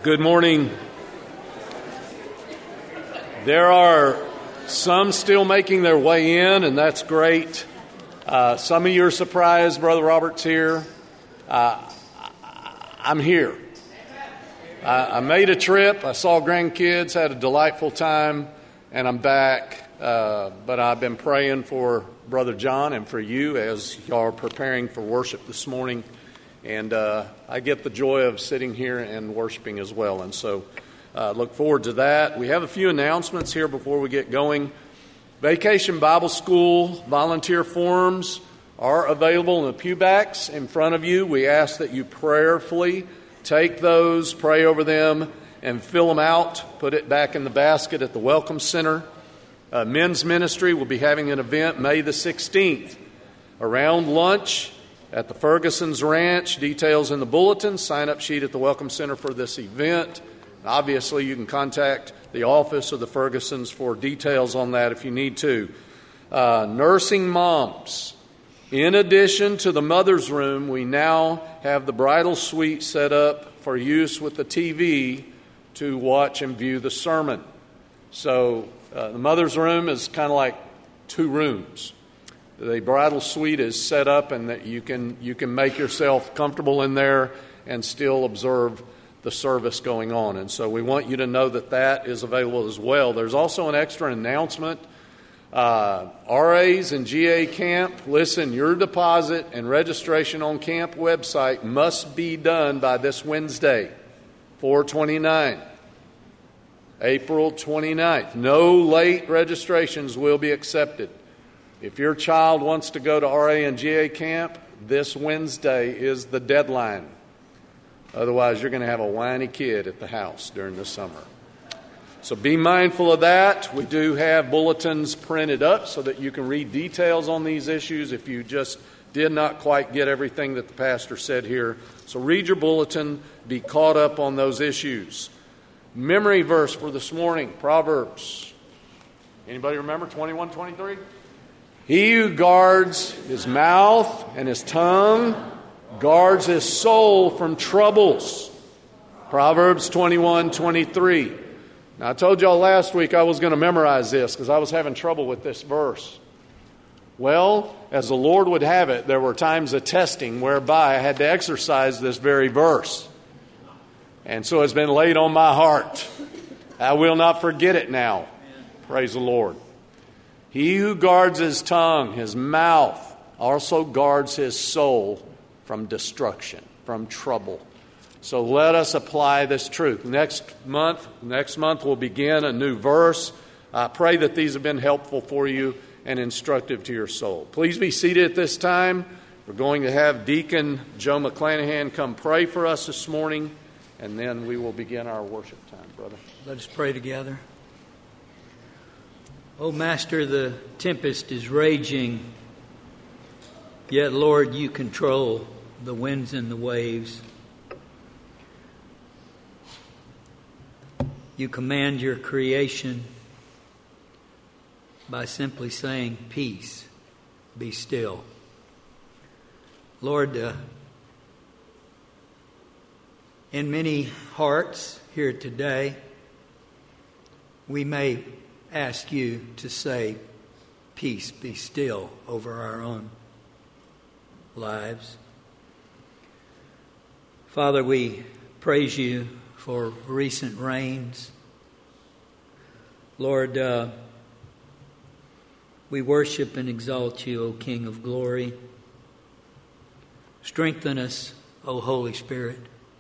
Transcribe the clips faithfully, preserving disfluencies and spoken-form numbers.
Good morning. There are some still making their way in, and that's great. Uh, some of you are surprised Brother Robert's here. Uh, I'm here. I, I made a trip. I saw grandkids, had a delightful time, and I'm back. Uh, but I've been praying for Brother John and for you as you are preparing for worship this morning. And uh, I get the joy of sitting here and worshiping as well. And so uh, look forward to that. We have a few announcements here before we get going. Vacation Bible School volunteer forms are available in the pewbacks in front of you. We ask that you prayerfully take those, pray over them, and fill them out. Put it back in the basket at the Welcome Center. Uh, men's Ministry will be having an event May the sixteenth around lunch at the Ferguson's Ranch. Details in the bulletin. Sign-up sheet at the Welcome Center for this event. Obviously, you can contact the office of the Fergusons for details on that if you need to. Uh, nursing moms. In addition to the mother's room, we now have the bridal suite set up for use with the T V to watch and view the sermon. So uh, the mother's room is kind of like two rooms. The bridal suite is set up, and that you can you can make yourself comfortable in there and still observe the service going on. And so we want you to know that that is available as well. There's also an extra announcement. Uh, R As and G A camp, listen, your deposit and registration on camp website must be done by this Wednesday, four twenty-nine, April twenty-ninth. No late registrations will be accepted. If your child wants to go to R A and G A camp, this Wednesday is the deadline. Otherwise, you're going to have a whiny kid at the house during the summer. So be mindful of that. We do have bulletins printed up so that you can read details on these issues if you just did not quite get everything that the pastor said here. So read your bulletin, be caught up on those issues. Memory verse for this morning, Proverbs. Anybody remember twenty-one twenty-three? He who guards his mouth and his tongue guards his soul from troubles. Proverbs twenty-one twenty-three. Now, I told y'all last week I was going to memorize this because I was having trouble with this verse. Well, as the Lord would have it, there were times of testing whereby I had to exercise this very verse. And so it's been laid on my heart. I will not forget it now. Praise the Lord. He who guards his tongue, his mouth, also guards his soul from destruction, from trouble. So let us apply this truth. Next month, next month we'll begin a new verse. I pray that these have been helpful for you and instructive to your soul. Please be seated at this time. We're going to have Deacon Joe McClanahan come pray for us this morning, and then we will begin our worship time, brother. Let us pray together. Oh, Master, the tempest is raging, yet, Lord, you control the winds and the waves. You command your creation by simply saying, peace, be still. Lord, uh, in many hearts here today, we may ask you to say, peace, be still over our own lives. Father, we praise you for recent rains. Lord, uh, we worship and exalt you, O King of glory. Strengthen us, O Holy Spirit,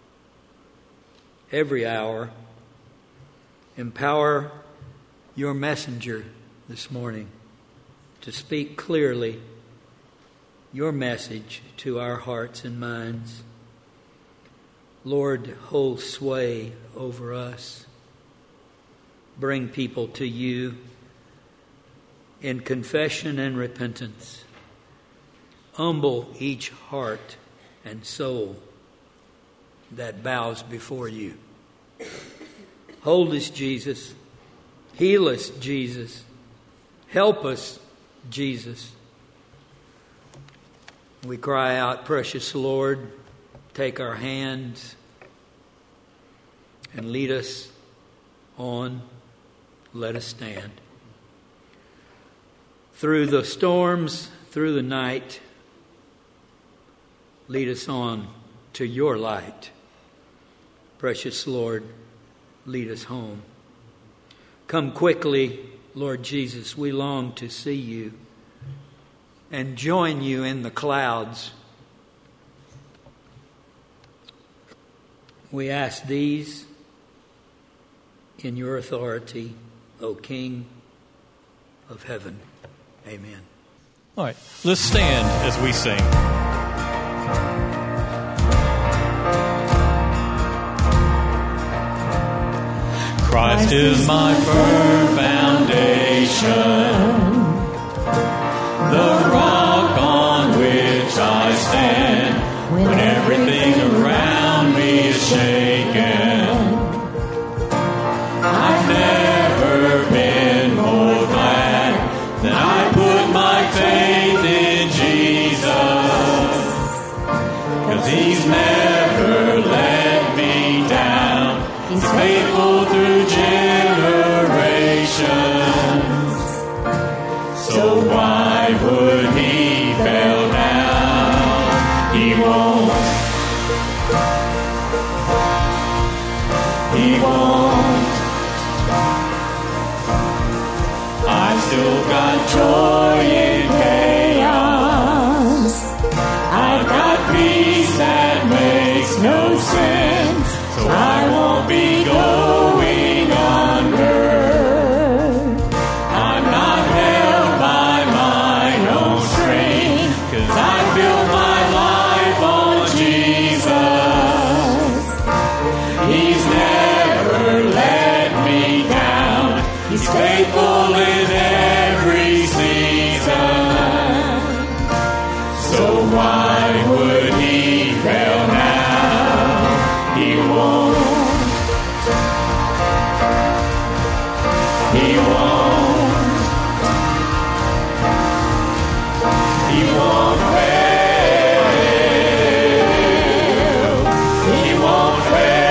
every hour. Empower your messenger this morning to speak clearly your message to our hearts and minds. Lord, hold sway over us. Bring people to you in confession and repentance. Humble each heart and soul that bows before you. Hold us, Jesus. Heal us, Jesus. Help us, Jesus. We cry out, precious Lord, take our hands and lead us on. Let us stand. Through the storms, through the night, lead us on to your light. Precious Lord, lead us home. Come quickly, Lord Jesus. We long to see you and join you in the clouds. We ask these in your authority, O King of heaven. Amen. All right, let's stand as we sing. Christ is my firm foundation, the rock on which I stand when everything around me is shaken. I've never been more glad that I put my faith in Jesus, 'cause He's never let me down. He's faithful through generations. So why would He fail now? He won't. He won't. I've still got joy in chaos. I've got peace that makes no sense. So I won't be going under. I'm not held by my own strength, 'cause I built my life on Jesus. He's never let me down. He's faithful in every season. So why would He fail now? He won't. He won't. He won't fail. He won't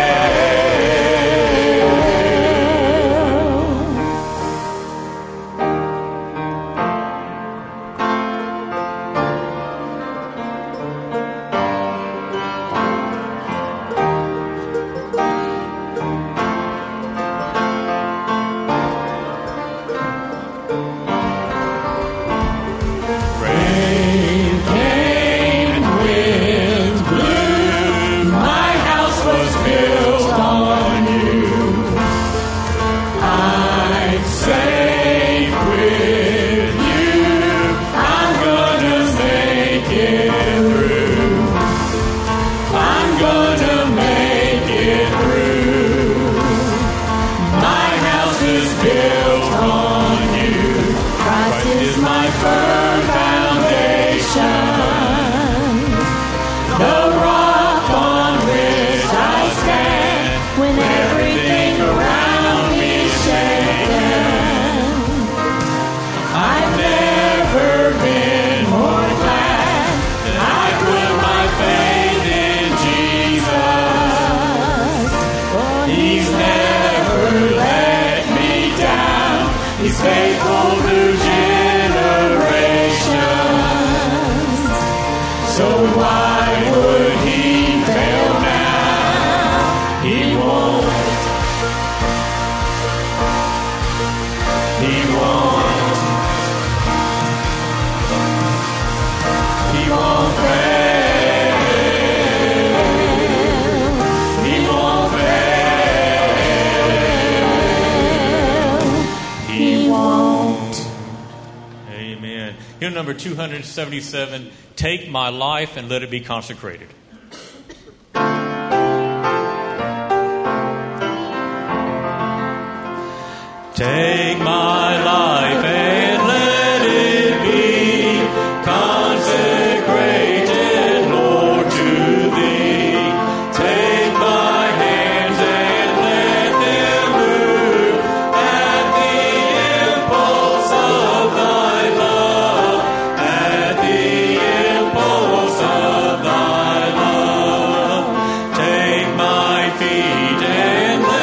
Hymn number two seventy-seven, Take My Life and Let It Be Consecrated. Take my life and let it be consecrated, Lord, to Thee. Take my hands and let them move at the impulse of Thy love, at the impulse of Thy love. Take my feet and let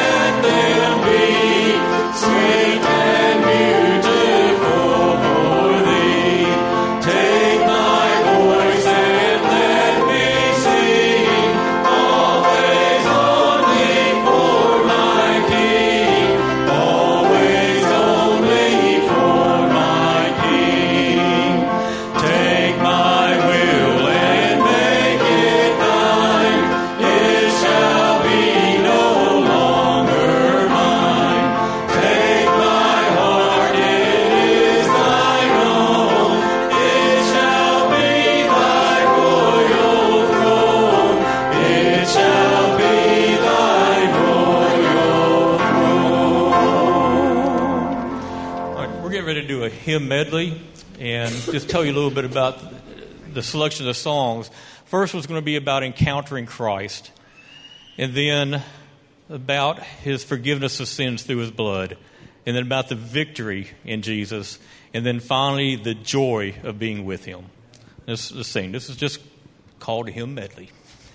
to do a hymn medley and just tell you a little bit about the selection of the songs. First was going to be about encountering Christ, and then about his forgiveness of sins through his blood, and then about the victory in Jesus, and then finally the joy of being with him. Let's, let's sing. This is just called a hymn medley.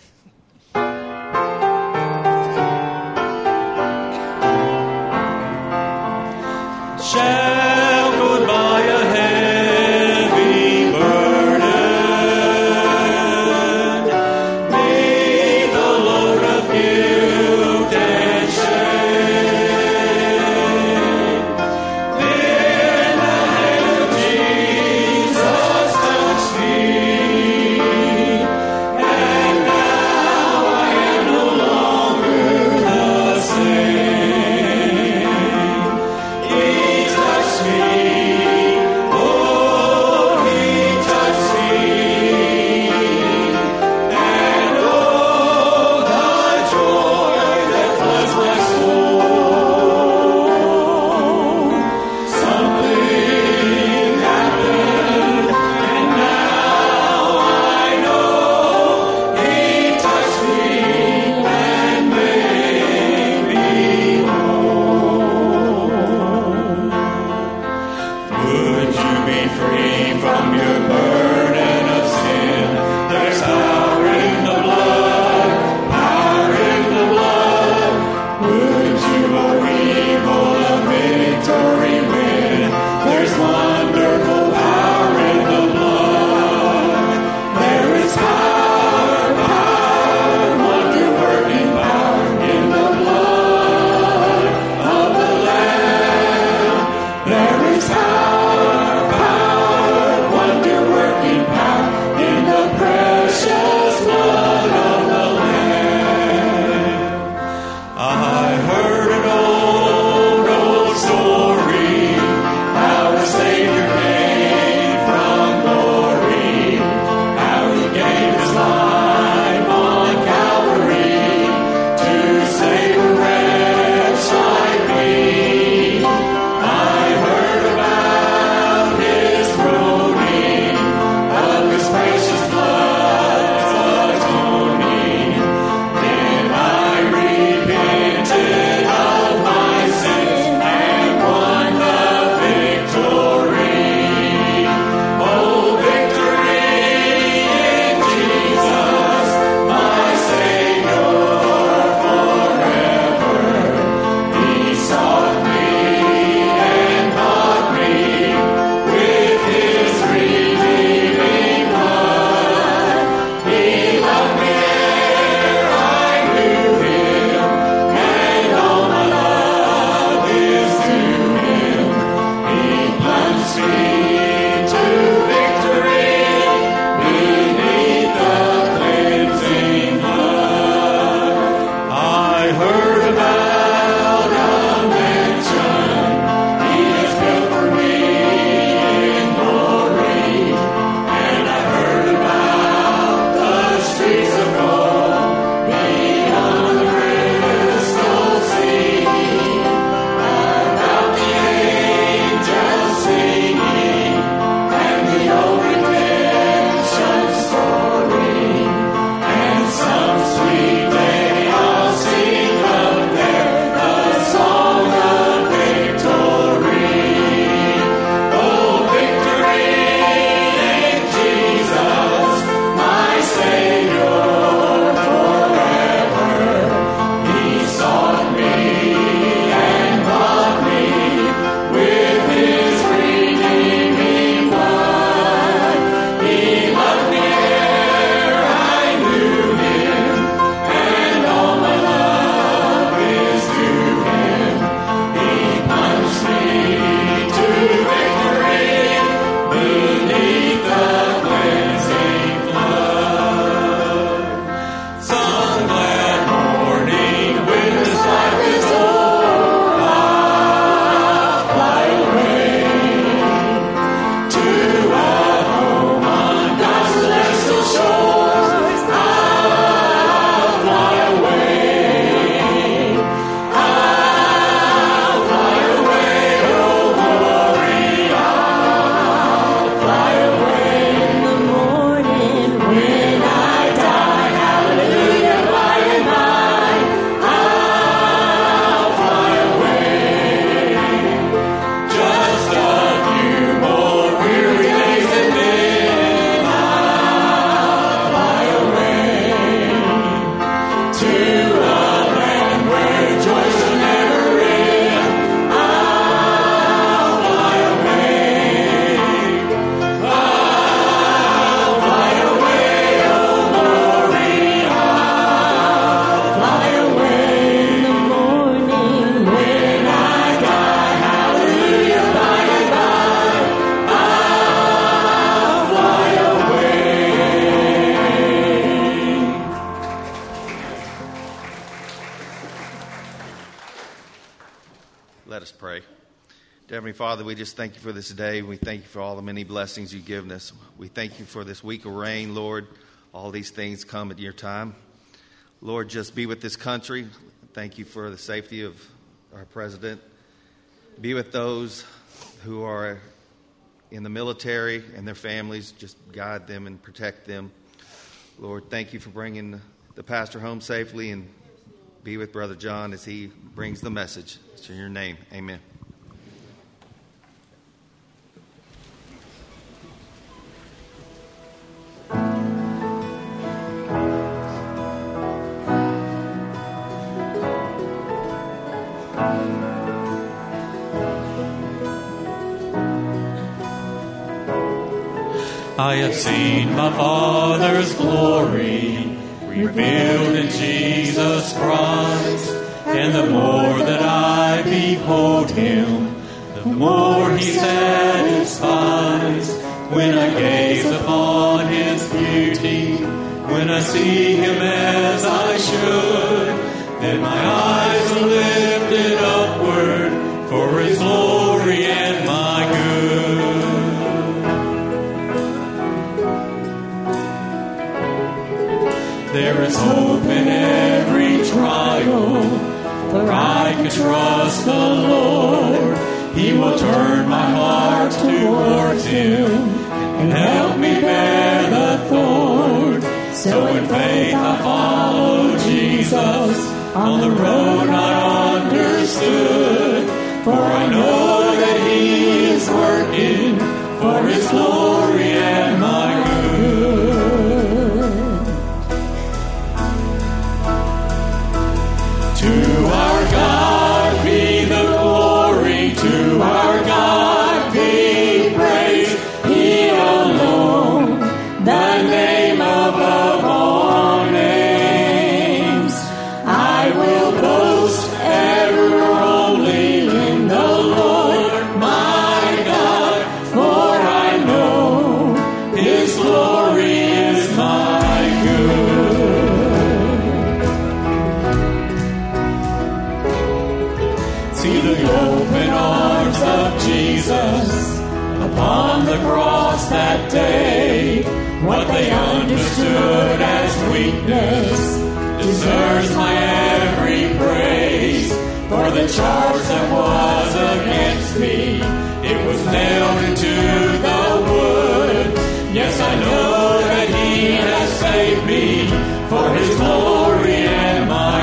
Shackled by a heavy burden, neath the load of guilt and shame, then the hand of Jesus touched me, and Let us pray. Dear Heavenly Father, we just thank you for this day. We thank you for all the many blessings you've given us. We thank you for this week of rain, Lord. All these things come at your time. Lord, just be with this country. Thank you for the safety of our president. Be with those who are in the military and their families. Just guide them and protect them. Lord, thank you for bringing the pastor home safely, and be with Brother John as he brings the message. It's in your name. Amen. I have seen my Father's glory revealed in Jesus Christ, and the more that I behold Him, the more He satisfies. When I gaze upon His beauty, when I see Him as I should, then my eyes are lifted upward for His glory and my good. There is hope in every trial, for I can trust the Lord. He will turn my heart towards Him and help me bear the thorn. So in faith I follow Jesus on the road not understood, for I know that He is working for His glory and my good. To our God be the glory, to our God be praise, He alone, the name above all names. I will boast ever only in the Lord my God, for I know His glory is my good. See the open arms of Jesus upon the cross that day. What they understood as weakness deserves my every praise. For the charge that was against me, it was nailed into the wood. Yes, I know that He has saved me for His glory and my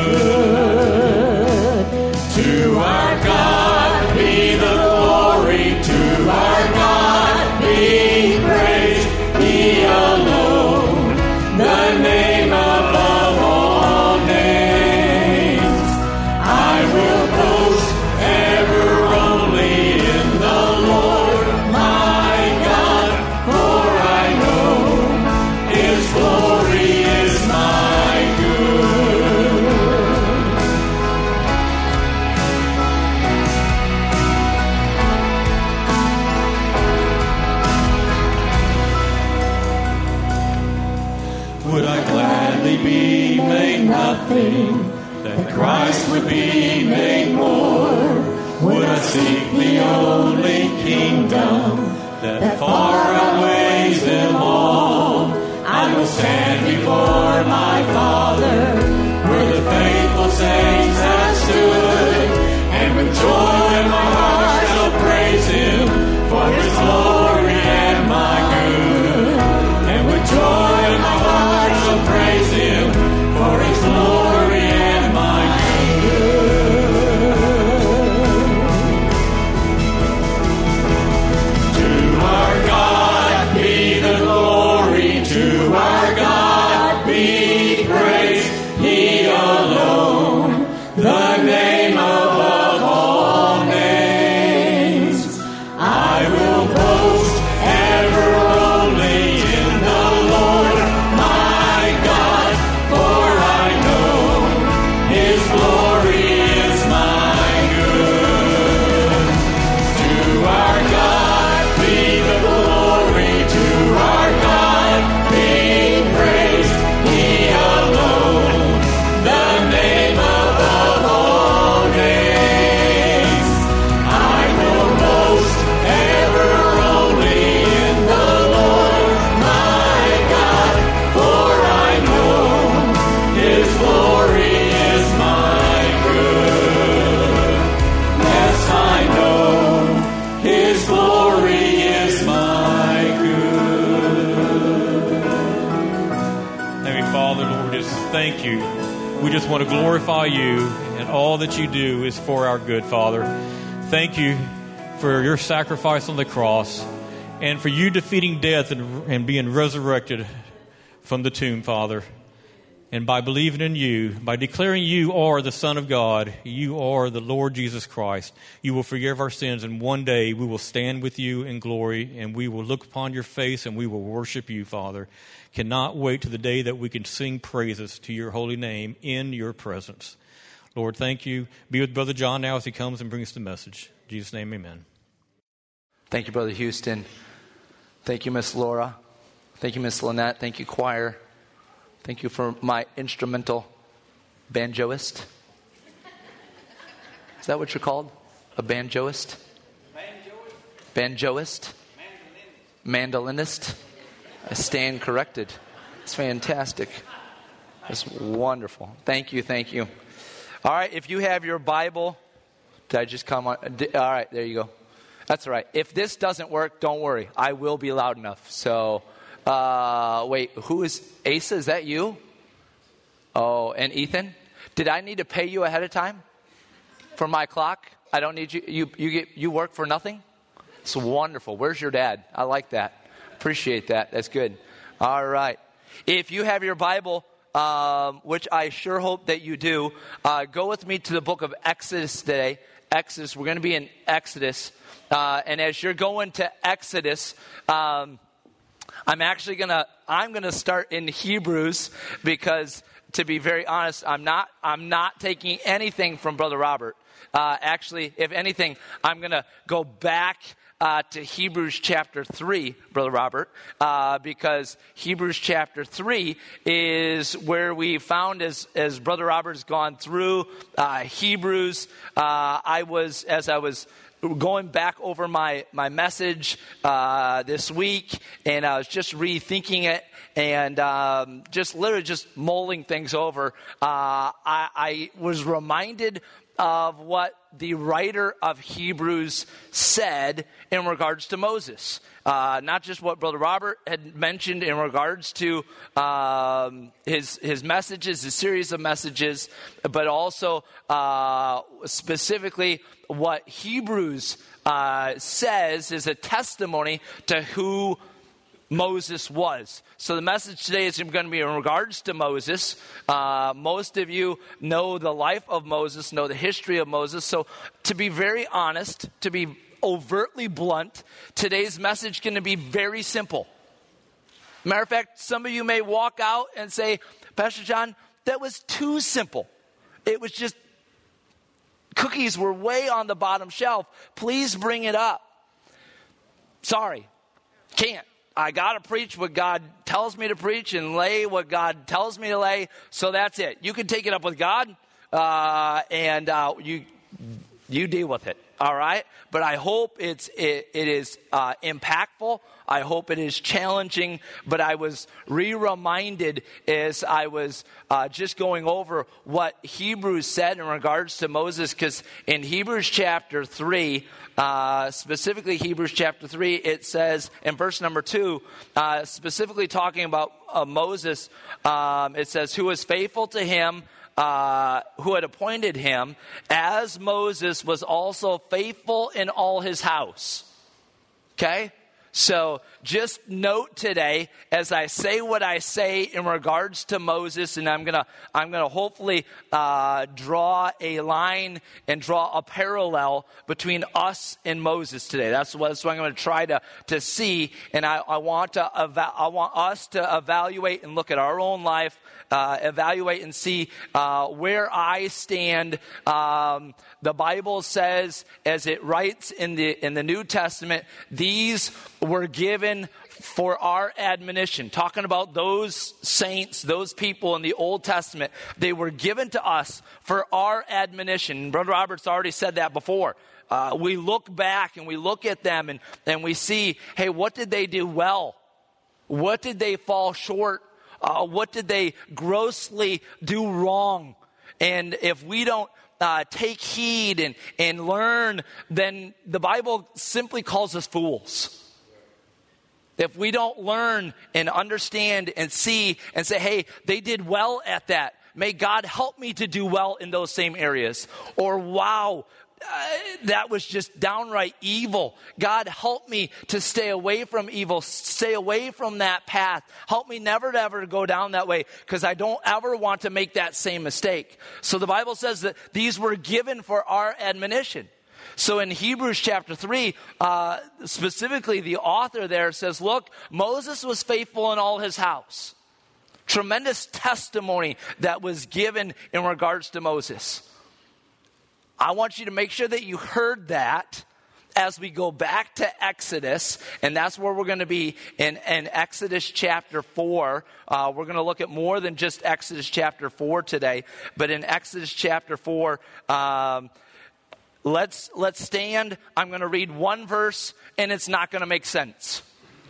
good. To our God be the glory, to our God be praise, He alone, the name above all names. I will boast ever only in the Lord my God, for I know His glory is my good. Would I gladly be made nothing, that Christ would be made more? Would I seek the only kingdom that far outweighs them all? I will stand before my Father, where the faithful saints have stood, and with joy in my heart shall praise Him for His glory and my good. And with joy in my heart shall praise Him for His glory and my good. To our God be the glory, to our God be praise. we just want to glorify you, and all that you do is for our good, Father. Thank you for your sacrifice on the cross and for you defeating death and, and being resurrected from the tomb, Father. And by believing in you, by declaring you are the Son of God, you are the Lord Jesus Christ, you will forgive our sins, and one day we will stand with you in glory, and we will look upon your face, and we will worship you, Father. Cannot wait to the day that we can sing praises to your holy name in your presence. Lord, thank you. Be with Brother John now as he comes and brings the message. In Jesus' name, amen. Thank you, Brother Houston. Thank you, Miss Laura. Thank you, Miss Lynette. Thank you, choir. Thank you for my instrumental banjoist. Is that what you're called? A banjoist? Banjoist. Banjoist? Mandolinist. I stand corrected. It's fantastic. It's wonderful. Thank you, thank you. All right, if you have your Bible, did I just come on? All right, there you go. That's all right. If this doesn't work, don't worry. I will be loud enough. So... Uh, wait, who is Asa? Is that you? Oh, and Ethan? Did I need to pay you ahead of time for my clock? I don't need you. You you get you work for nothing? It's wonderful. Where's your dad? I like that. Appreciate that. That's good. All right. If you have your Bible, um, which I sure hope that you do, uh, go with me to the book of Exodus today. Exodus. We're going to be in Exodus, uh, and as you're going to Exodus. Um, I'm actually going to, I'm going to start in Hebrews because, to be very honest, I'm not, I'm not taking anything from Brother Robert. Uh, actually, if anything, I'm going to go back uh, to Hebrews chapter three, Brother Robert, uh, because Hebrews chapter three is where we found, as, as Brother Robert's gone through uh, Hebrews, uh, I was, as I was going back over my, my message uh, this week, and I was just rethinking it and um, just literally just mulling things over. Uh, I, I was reminded of what the writer of Hebrews said in regards to Moses. Uh, not just what Brother Robert had mentioned in regards to um, his his messages, his series of messages, but also uh, specifically what Hebrews uh, says is a testimony to who Moses was. So the message today is going to be in regards to Moses. Uh, most of you know the life of Moses, know the history of Moses. So to be very honest, to be overtly blunt, today's message is going to be very simple. Matter of fact, some of you may walk out and say, Pastor John, that was too simple. It was just, cookies were way on the bottom shelf. Please bring it up. Sorry, can't. I got to preach what God tells me to preach and lay what God tells me to lay. So that's it. You can take it up with God uh, and uh, you you deal with it. All right. But I hope it's it, it is uh, impactful. I hope it is challenging. But I was re-reminded as I was uh, just going over what Hebrews said in regards to Moses. Because in Hebrews chapter three, uh, specifically Hebrews chapter three, it says in verse number two, uh, specifically talking about uh, Moses, um, it says, who was faithful to him, Uh, who had appointed him, as Moses was also faithful in all his house. Okay? So just note today, as I say what I say in regards to Moses, and I'm gonna, I'm gonna hopefully uh, draw a line and draw a parallel between us and Moses today. That's what, that's what I'm going to try to to see, and I, I want to, eva- I want us to evaluate and look at our own life, uh, evaluate and see uh, where I stand. Um, the Bible says, as it writes in the in the New Testament, these were given for our admonition. Talking about those saints, those people in the Old Testament, they were given to us for our admonition. Brother Robert's already said that before. Uh, we look back and we look at them and, and we see, hey, what did they do well? What did they fall short? Uh, what did they grossly do wrong? And if we don't uh, take heed and, and learn, then the Bible simply calls us fools. If we don't learn and understand and see and say, hey, they did well at that, may God help me to do well in those same areas. Or, wow, uh, that was just downright evil. God, help me to stay away from evil, stay away from that path. Help me never to ever go down that way, because I don't ever want to make that same mistake. So the Bible says that these were given for our admonition. So in Hebrews chapter three, uh, specifically the author there says, look, Moses was faithful in all his house. Tremendous testimony that was given in regards to Moses. I want you to make sure that you heard that as we go back to Exodus, and that's where we're going to be in, in Exodus chapter four. Uh, we're going to look at more than just Exodus chapter four today, but in Exodus chapter four, um, let's let's stand. I'm going to read one verse, and it's not going to make sense.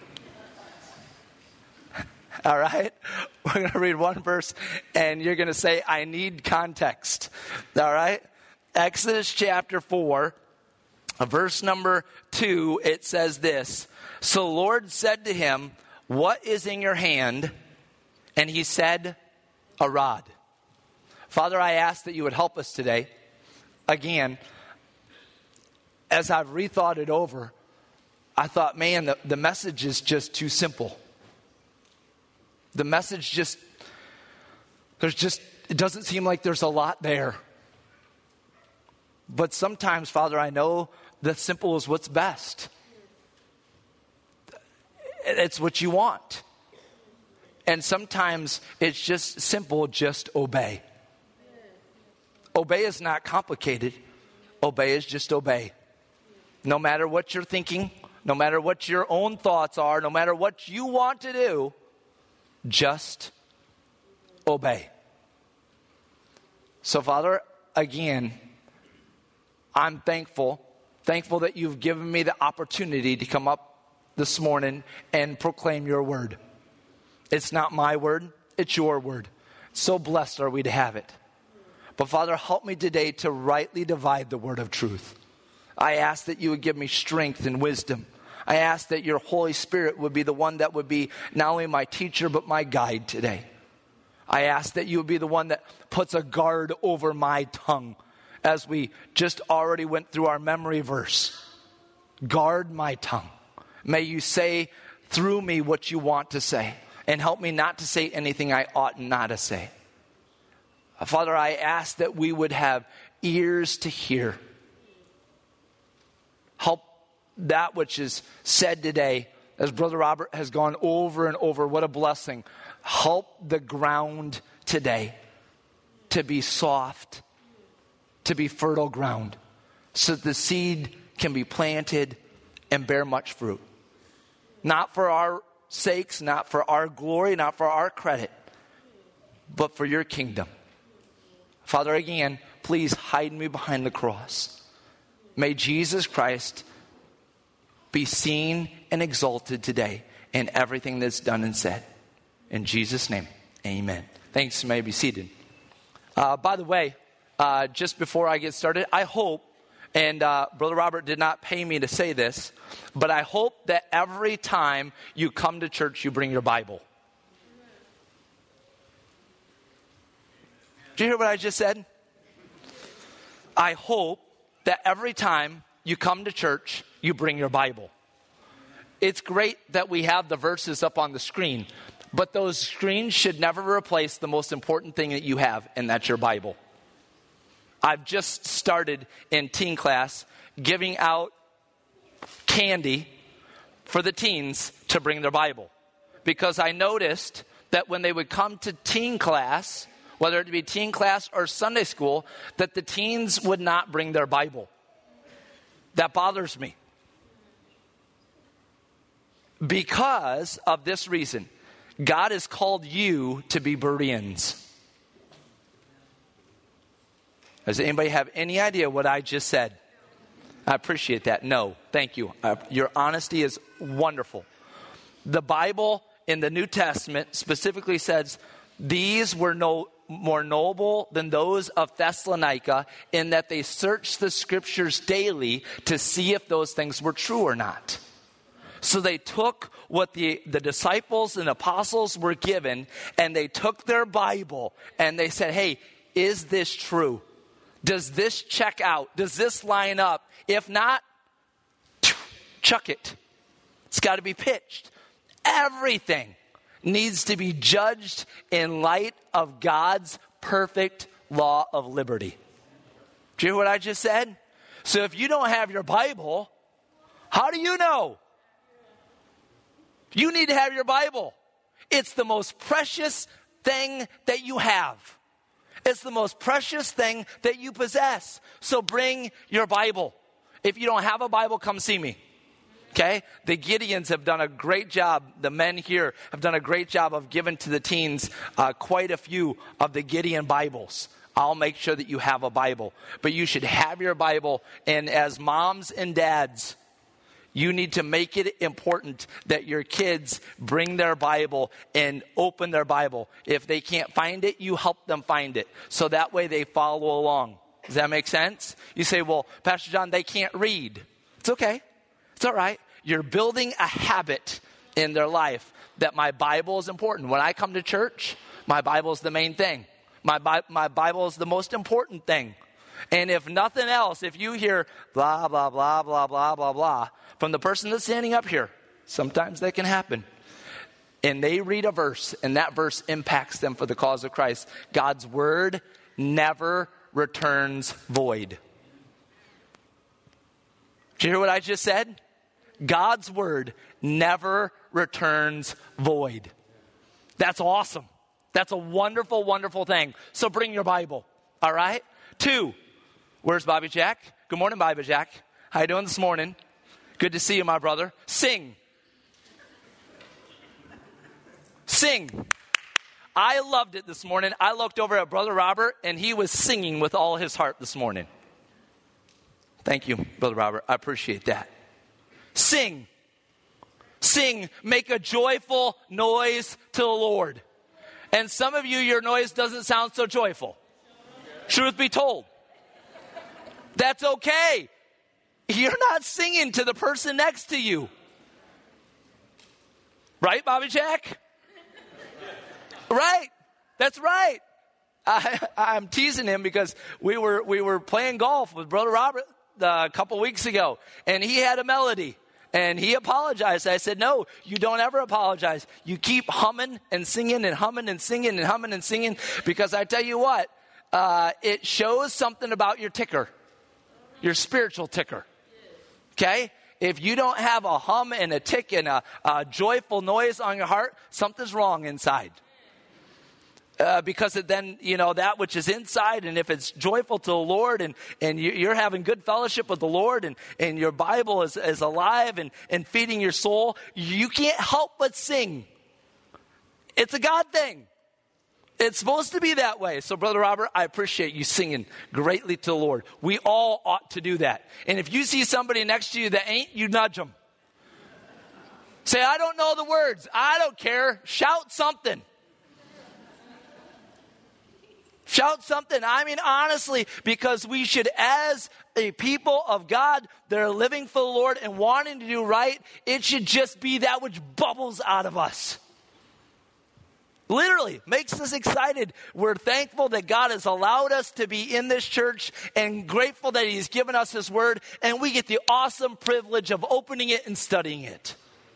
All right? We're going to read one verse, and you're going to say, I need context. All right? Exodus chapter four, verse number two, it says this. So the Lord said to him, what is in your hand? And he said, a rod. Father, I ask that you would help us today. Again, as I've rethought it over, I thought, man, the, the message is just too simple. The message just, there's just, it doesn't seem like there's a lot there. But sometimes, Father, I know that simple is what's best. It's what you want. And sometimes it's just simple, just obey. Obey is not complicated. Obey is just obey. No matter what you're thinking, no matter what your own thoughts are, no matter what you want to do, just obey. So, Father, again, I'm thankful, thankful that you've given me the opportunity to come up this morning and proclaim your word. It's not my word, it's your word. So blessed are we to have it. But Father, help me today to rightly divide the word of truth. I ask that you would give me strength and wisdom. I ask that your Holy Spirit would be the one that would be not only my teacher, but my guide today. I ask that you would be the one that puts a guard over my tongue, as we just already went through our memory verse. Guard my tongue. May you say through me what you want to say, and help me not to say anything I ought not to say. Father, I ask that we would have ears to hear. Help that which is said today, as Brother Robert has gone over and over, what a blessing. Help the ground today to be soft, to be fertile ground, so that the seed can be planted and bear much fruit. Not for our sakes, not for our glory, not for our credit, but for your kingdom. Father, again, please hide me behind the cross. May Jesus Christ be seen and exalted today in everything that's done and said. In Jesus' name, amen. Thanks. You may be seated. Uh, by the way, Uh, just before I get started, I hope, and uh, Brother Robert did not pay me to say this, but I hope that every time you come to church, you bring your Bible. Did you hear what I just said? I hope that every time you come to church, you bring your Bible. It's great that we have the verses up on the screen, but those screens should never replace the most important thing that you have, and that's your Bible. I've just started in teen class giving out candy for the teens to bring their Bible. Because I noticed that when they would come to teen class, whether it be teen class or Sunday school, that the teens would not bring their Bible. That bothers me. Because of this reason, God has called you to be Bereans. Does anybody have any idea what I just said? I appreciate that. No, thank you. Uh, your honesty is wonderful. The Bible in the New Testament specifically says these were no more noble than those of Thessalonica, in that they searched the scriptures daily to see if those things were true or not. So they took what the, the disciples and apostles were given, and they took their Bible, and they said, hey, is this true? Does this check out? Does this line up? If not, chuck it. It's got to be pitched. Everything needs to be judged in light of God's perfect law of liberty. Do you hear what I just said? So if you don't have your Bible, how do you know? You need to have your Bible. It's the most precious thing that you have. It's the most precious thing that you possess. So bring your Bible. If you don't have a Bible, come see me. Okay? The Gideons have done a great job. The men here have done a great job of giving to the teens uh, quite a few of the Gideon Bibles. I'll make sure that you have a Bible. But you should have your Bible. And as moms and dads, you need to make it important that your kids bring their Bible and open their Bible. If they can't find it, you help them find it. So that way they follow along. Does that make sense? You say, well, Pastor John, they can't read. It's okay. It's all right. You're building a habit in their life that my Bible is important. When I come to church, my Bible is the main thing. My, Bi- my Bible is the most important thing. And if nothing else, if you hear blah, blah, blah, blah, blah, blah, blah, from the person that's standing up here, sometimes that can happen. And they read a verse, and that verse impacts them for the cause of Christ. God's word never returns void. Did you hear what I just said? God's word never returns void. That's awesome. That's a wonderful, wonderful thing. So bring your Bible, all right? Two, where's Bobby Jack? Good morning, Bobby Jack. How you doing this morning? Good to see you, my brother. Sing. Sing. I loved it this morning. I looked over at Brother Robert, and he was singing with all his heart this morning. Thank you, Brother Robert. I appreciate that. Sing. Sing. Make a joyful noise to the Lord. And some of you, your noise doesn't sound so joyful. Truth be told. That's okay. You're not singing to the person next to you. Right, Bobby Jack? Right. That's right. I, I'm teasing him because we were we were playing golf with Brother Robert uh, a couple weeks ago, and he had a melody, and he apologized. I said, no, you don't ever apologize. You keep humming and singing and humming and singing and humming and singing, because I tell you what, uh, it shows something about your ticker, your spiritual ticker. Okay? If you don't have a hum and a tick and a, a joyful noise on your heart, something's wrong inside. Uh, because it then, you know, that which is inside, and if it's joyful to the Lord, and, and you, you're having good fellowship with the Lord, and, and your Bible is, is alive and, and feeding your soul, you can't help but sing. It's a God thing. It's supposed to be that way. So, Brother Robert, I appreciate you singing greatly to the Lord. We all ought to do that. And if you see somebody next to you that ain't, you nudge them. Say, I don't know the words. I don't care. Shout something. Shout something. I mean, honestly, because we should, as a people of God that are living for the Lord and wanting to do right, it should just be that which bubbles out of us. Literally makes us excited. We're thankful that God has allowed us to be in this church, and grateful that He's given us His word, and we get the awesome privilege of opening it and studying it.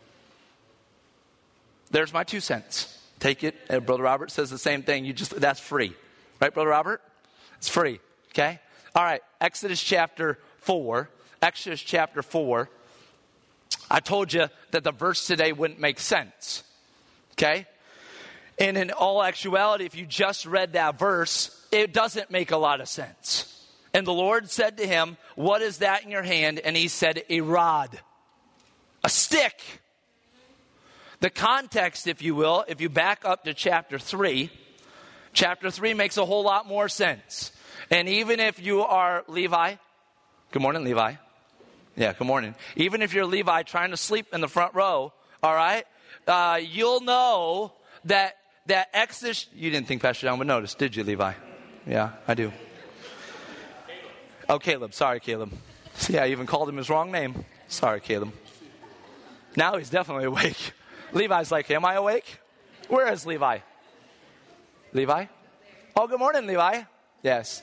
There's my two cents. Take it. And Brother Robert says the same thing. You just, that's free. Right, Brother Robert? It's free. Okay? All right. Exodus chapter four. Exodus chapter four. I told you that the verse today wouldn't make sense. Okay? And in all actuality, if you just read that verse, it doesn't make a lot of sense. And the Lord said to him, what is that in your hand? And he said, a rod. A stick. The context, if you will, if you back up to chapter three, chapter three makes a whole lot more sense. And even if you are Levi, good morning, Levi. Yeah, good morning. Even if you're Levi trying to sleep in the front row, all right, uh, you'll know that that Exodus, you didn't think Pastor John would notice, did you, Levi? Yeah, I do. Oh, Caleb. Sorry, Caleb. See, I even called him his wrong name. Sorry, Caleb. Now he's definitely awake. Levi's like, am I awake? Where is Levi? Levi? Oh, good morning, Levi. Yes.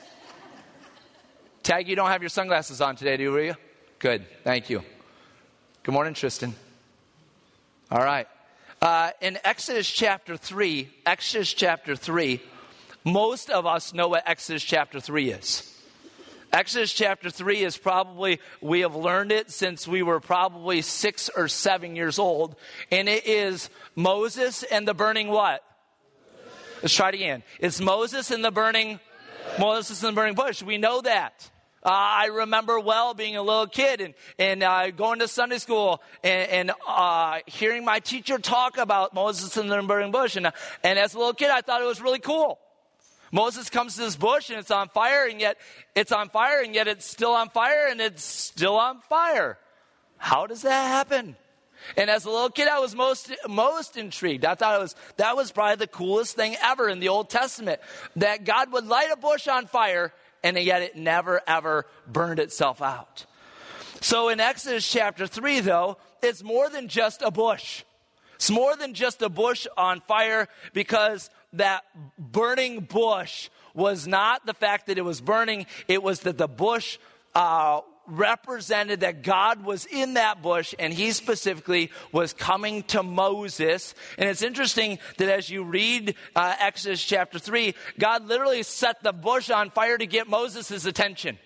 Tag, you don't have your sunglasses on today, do you? Good. Thank you. Good morning, Tristan. All right. Uh, in Exodus chapter three, Exodus chapter three, most of us know what Exodus chapter three is. Exodus chapter three is probably, we have learned it since we were probably six or seven years old. And it is Moses and the burning what? Let's try it again. It's Moses and the burning, Moses and the burning bush. We know that. Uh, I remember well being a little kid and, and uh, going to Sunday school and, and uh, hearing my teacher talk about Moses and the burning bush. And, uh, and as a little kid, I thought it was really cool. Moses comes to this bush and it's on fire, and yet it's on fire, and yet it's still on fire, and it's still on fire. How does that happen? And as a little kid, I was most most intrigued. I thought it was that was probably the coolest thing ever in the Old Testament, that God would light a bush on fire, and yet it never, ever burned itself out. So in Exodus chapter three, though, it's more than just a bush. It's more than just a bush on fire, because that burning bush was not the fact that it was burning. It was that the bush uh, represented that God was in that bush, and he specifically was coming to Moses. And it's interesting that as you read uh, Exodus chapter three, God literally set the bush on fire to get Moses' attention.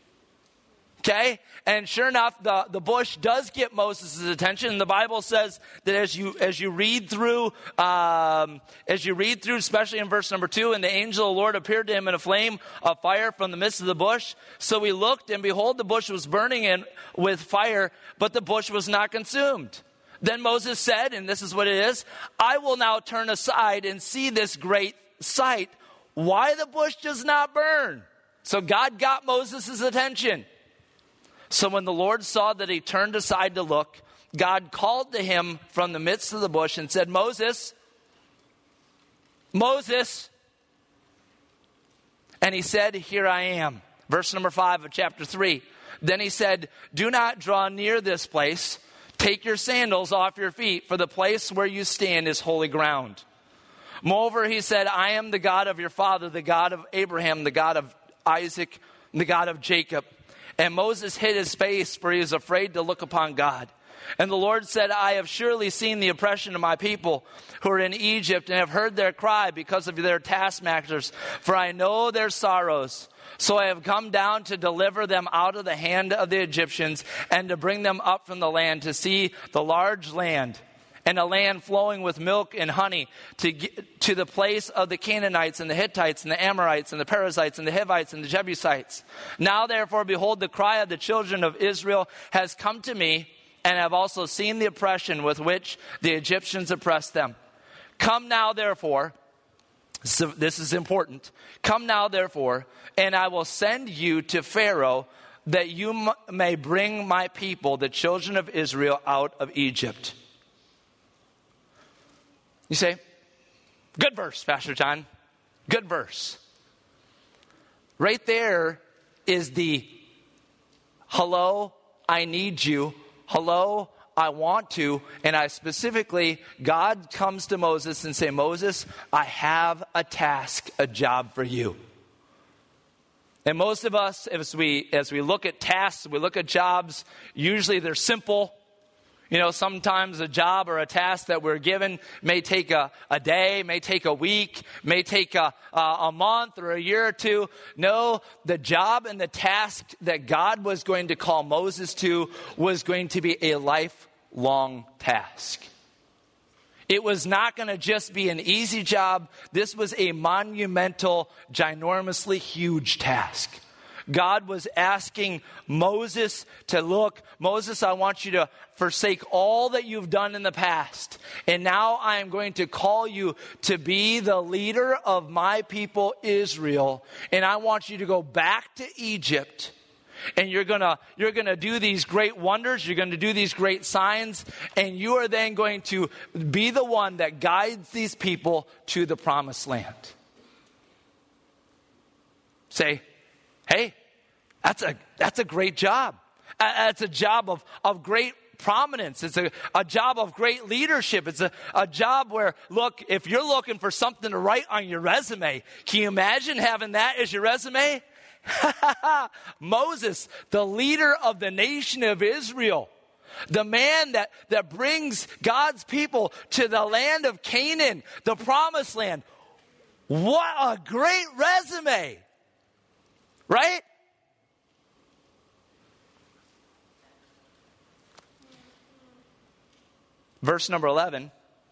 Okay? And sure enough, the, the bush does get Moses' attention. And the Bible says that as you as you read through, um, as you read through, especially in verse number two, and the angel of the Lord appeared to him in a flame of fire from the midst of the bush. So he looked, and behold, the bush was burning in, with fire, but the bush was not consumed. Then Moses said, and this is what it is, I will now turn aside and see this great sight, why the bush does not burn. So God got Moses' attention. So when the Lord saw that he turned aside to look, God called to him from the midst of the bush and said, Moses, Moses. And he said, here I am. Verse number five of chapter three. Then he said, do not draw near this place. Take your sandals off your feet, for the place where you stand is holy ground. Moreover, he said, I am the God of your father, the God of Abraham, the God of Isaac, the God of Jacob. And Moses hid his face, for he was afraid to look upon God. And the Lord said, I have surely seen the oppression of my people who are in Egypt, and have heard their cry because of their taskmasters, for I know their sorrows. So I have come down to deliver them out of the hand of the Egyptians, and to bring them up from the land to see the large land, and a land flowing with milk and honey, to get to the place of the Canaanites and the Hittites and the Amorites and the Perizzites and the Hivites and the Jebusites. Now therefore, behold, the cry of the children of Israel has come to me, and have also seen the oppression with which the Egyptians oppressed them. Come now therefore, so this is important, come now therefore, and I will send you to Pharaoh, that you m- may bring my people, the children of Israel, out of Egypt. You say, good verse, Pastor John. Good verse. Right there is the hello, I need you. Hello, I want to. And I specifically, God comes to Moses and say, Moses, I have a task, a job for you. And most of us, as we as we look at tasks, we look at jobs, usually they're simple. You know, sometimes a job or a task that we're given may take a, a day, may take a week, may take a, a, a month or a year or two. No, the job and the task that God was going to call Moses to was going to be a lifelong task. It was not going to just be an easy job. This was a monumental, ginormously huge task. God was asking Moses to look, Moses, I want you to forsake all that you've done in the past. And now I am going to call you to be the leader of my people Israel. And I want you to go back to Egypt. And you're gonna you're gonna do these great wonders. You're gonna do these great signs. And you are then going to be the one that guides these people to the promised land. Say, hey, that's a that's a great job. That's a job of, of great prominence. It's a, a job of great leadership. It's a, a job where, look, if you're looking for something to write on your resume, can you imagine having that as your resume? Moses, the leader of the nation of Israel, the man that, that brings God's people to the land of Canaan, the promised land. What a great resume, right? Verse number eleven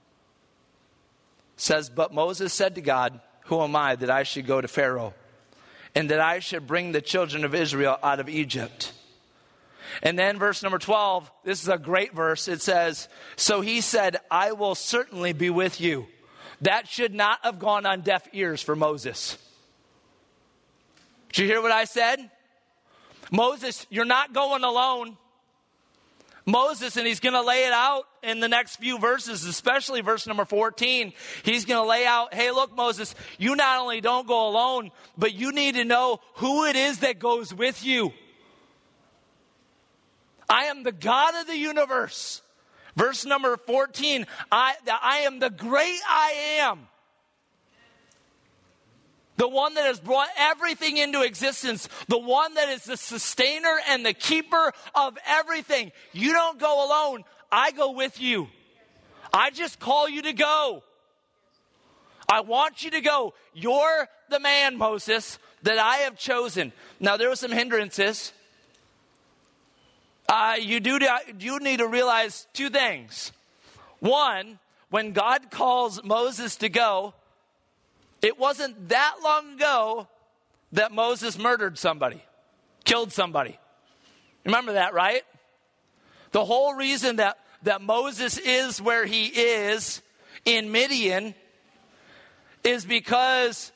says, but Moses said to God, who am I that I should go to Pharaoh, and that I should bring the children of Israel out of Egypt? And then verse number twelve, this is a great verse. It says, so he said, I will certainly be with you. That should not have gone on deaf ears for Moses. Did you hear what I said? Moses, you're not going alone. Moses, and he's going to lay it out in the next few verses, especially verse number fourteen. He's going to lay out, hey, look, Moses, you not only don't go alone, but you need to know who it is that goes with you. I am the God of the universe. Verse number fourteen, I, I am the great I am. The one that has brought everything into existence. The one that is the sustainer and the keeper of everything. You don't go alone. I go with you. I just call you to go. I want you to go. You're the man, Moses, that I have chosen. Now, there were some hindrances. Uh, you do you need to realize two things. One, when God calls Moses to go, it wasn't that long ago that Moses murdered somebody, killed somebody. Remember that, right? The whole reason that, that Moses is where he is in Midian is because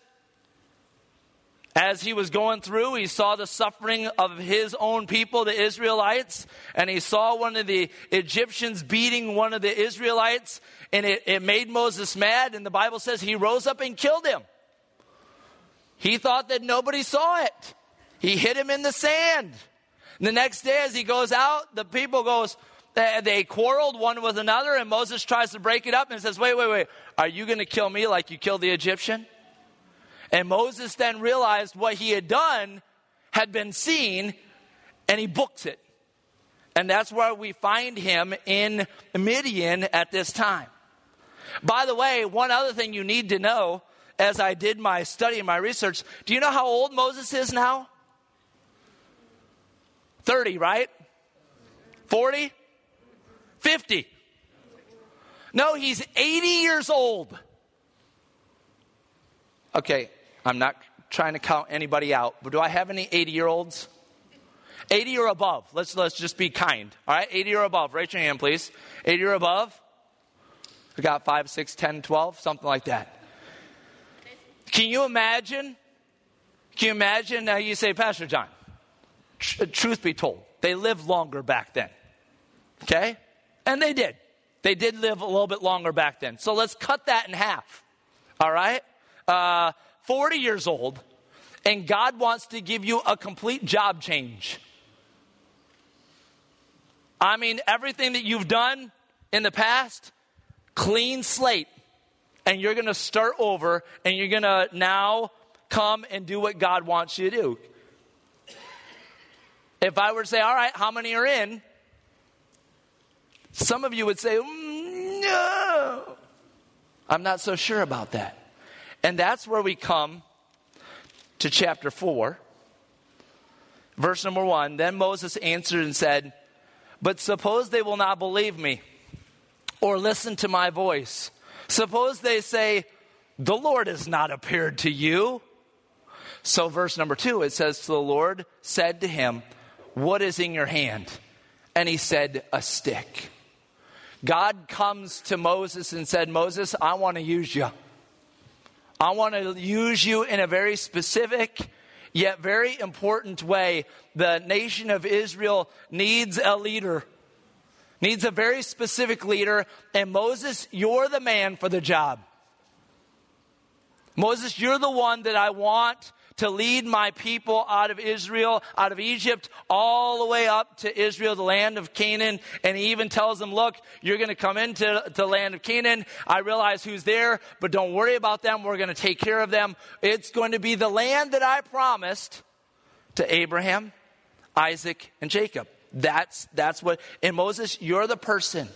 as he was going through, he saw the suffering of his own people, the Israelites, and he saw one of the Egyptians beating one of the Israelites, and it, it made Moses mad, and the Bible says he rose up and killed him. He thought that nobody saw it. He hid him in the sand. And the next day as he goes out, the people goes, they quarreled one with another, and Moses tries to break it up and says, wait, wait, wait, are you going to kill me like you killed the Egyptian? And Moses then realized what he had done had been seen, and he books it. And that's where we find him in Midian at this time. By the way, one other thing you need to know, as I did my study and my research, do you know how old Moses is now? thirty, right? forty? fifty. No, he's eighty years old. Okay, I'm not trying to count anybody out, but do I have any eighty-year-olds? eighty or above. Let's let's just be kind. All right, eighty or above. Raise your hand, please. eighty or above. We got five, six, ten, twelve, something like that. Can you imagine? Can you imagine? Now you say, Pastor John, tr- truth be told, they lived longer back then. Okay? And they did. They did live a little bit longer back then. So let's cut that in half. All right? Uh, forty years old, and God wants to give you a complete job change. I mean, everything that you've done in the past, clean slate, and you're going to start over, and you're going to now come and do what God wants you to do. If I were to say, all right, how many are in? Some of you would say, mm, no. I'm not so sure about that. And that's where we come to chapter four. Verse number one, then Moses answered and said, but suppose they will not believe me or listen to my voice. Suppose they say, the Lord has not appeared to you. So verse number two, it says, so the Lord said to him, what is in your hand? And he said, a stick. God comes to Moses and said, Moses, I want to use you. I want to use you in a very specific yet very important way. The nation of Israel needs a leader, needs a very specific leader. And Moses, you're the man for the job. Moses, you're the one that I want to lead my people out of Israel, out of Egypt, all the way up to Israel, the land of Canaan. And he even tells them, look, you're going to come into the land of Canaan. I realize who's there, but don't worry about them. We're going to take care of them. It's going to be the land that I promised to Abraham, Isaac, and Jacob. That's, that's what, and Moses, you're the person.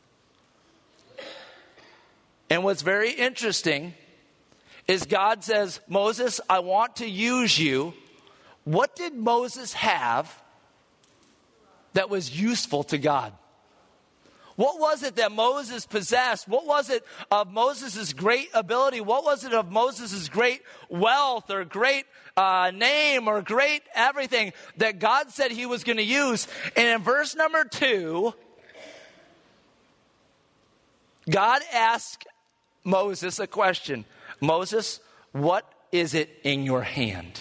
And what's very interesting is God says, Moses, I want to use you. What did Moses have that was useful to God? What was it that Moses possessed? What was it of Moses' great ability? What was it of Moses' great wealth or great uh, name or great everything that God said he was going to use? And in verse number two, God asked Moses a question. Moses, what is it in your hand?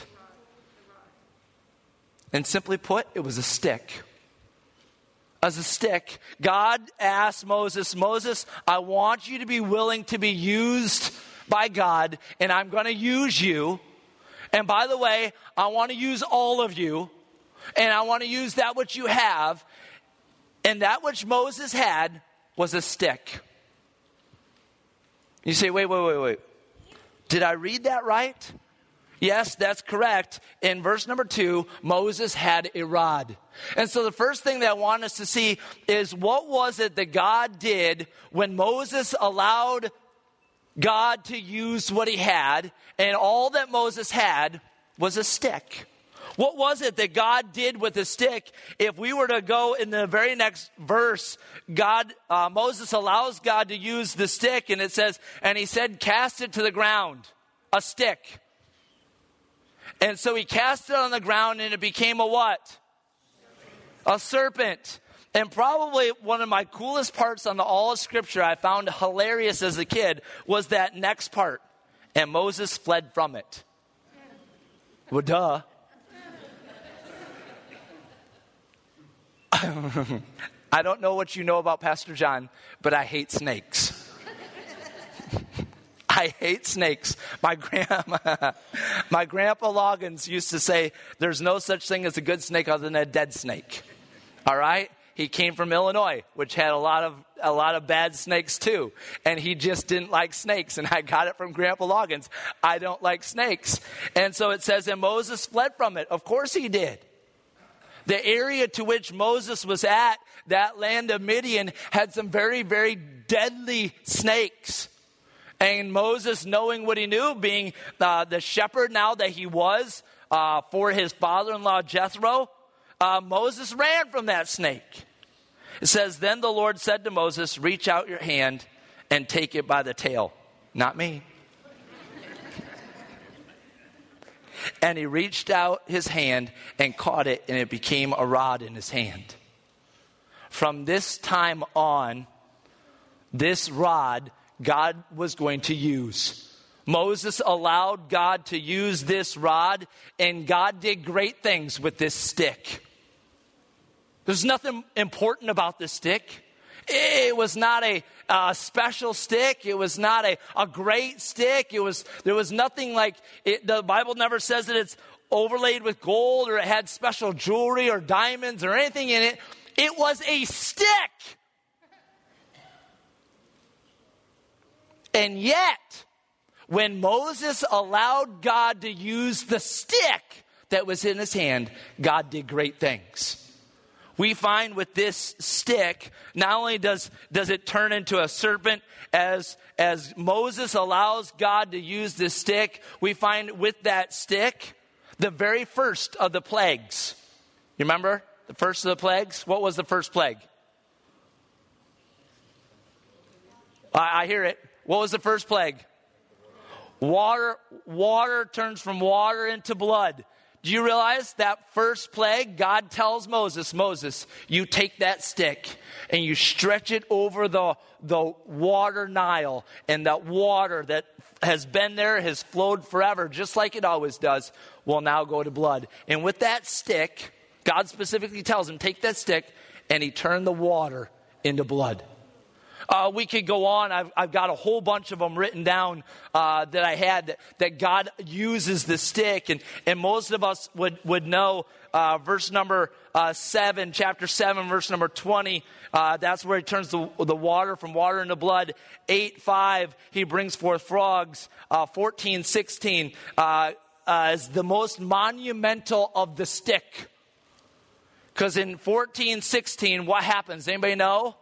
And simply put, it was a stick. As a stick, God asked Moses, Moses, I want you to be willing to be used by God, and I'm going to use you. And by the way, I want to use all of you, and I want to use that which you have. And that which Moses had was a stick. You say, wait, wait, wait, wait. Did I read that right? Yes, that's correct. In verse number two, Moses had a rod. And so the first thing that I want us to see is what was it that God did when Moses allowed God to use what he had, and all that Moses had was a stick. What was it that God did with a stick? If we were to go in the very next verse, God, uh, Moses allows God to use the stick, and it says, and he said, cast it to the ground, a stick. And so he cast it on the ground, and it became a what? A serpent. And probably one of my coolest parts on the all of Scripture I found hilarious as a kid was that next part. And Moses fled from it. Well, duh. I don't know what you know about Pastor John, but I hate snakes. I hate snakes. My grandma, my grandpa Loggins used to say, there's no such thing as a good snake other than a dead snake. All right? He came from Illinois, which had a lot of a lot of bad snakes too. And he just didn't like snakes. And I got it from Grandpa Loggins. I don't like snakes. And so it says, and Moses fled from it. Of course he did. The area to which Moses was at, that land of Midian, had some very, very deadly snakes. And Moses, knowing what he knew, being uh, the shepherd now that he was uh, for his father-in-law Jethro, uh, Moses ran from that snake. It says, then the Lord said to Moses, reach out your hand and take it by the tail. Not me. And he reached out his hand and caught it, and it became a rod in his hand. From this time on, this rod God was going to use. Moses allowed God to use this rod, and God did great things with this stick. There's nothing important about this stick. It was not a uh, special stick. It was not a, a great stick. It was there was nothing like it, the Bible never says that it's overlaid with gold or it had special jewelry or diamonds or anything in it. It was a stick. And yet, when Moses allowed God to use the stick that was in his hand, God did great things. We find with this stick, not only does, does it turn into a serpent as, as Moses allows God to use this stick, we find with that stick the very first of the plagues. You remember the first of the plagues? What was the first plague? I, I hear it. What was the first plague? Water, water turns from water into blood. Do you realize that first plague, God tells Moses, Moses, you take that stick and you stretch it over the, the water Nile, and that water that has been there, has flowed forever, just like it always does, will now go to blood. And with that stick, God specifically tells him, take that stick, and he turned the water into blood. Uh, we could go on. I've, I've got a whole bunch of them written down uh, that I had that, that God uses the stick. And, and most of us would, would know uh, verse number uh, seven, chapter seven, verse number twenty. Uh, that's where he turns the, the water from water into blood. eight five, he brings forth frogs. Uh, fourteen sixteen uh, uh, is the most monumental of the stick. Because in fourteen sixteen, what happens? Anybody know?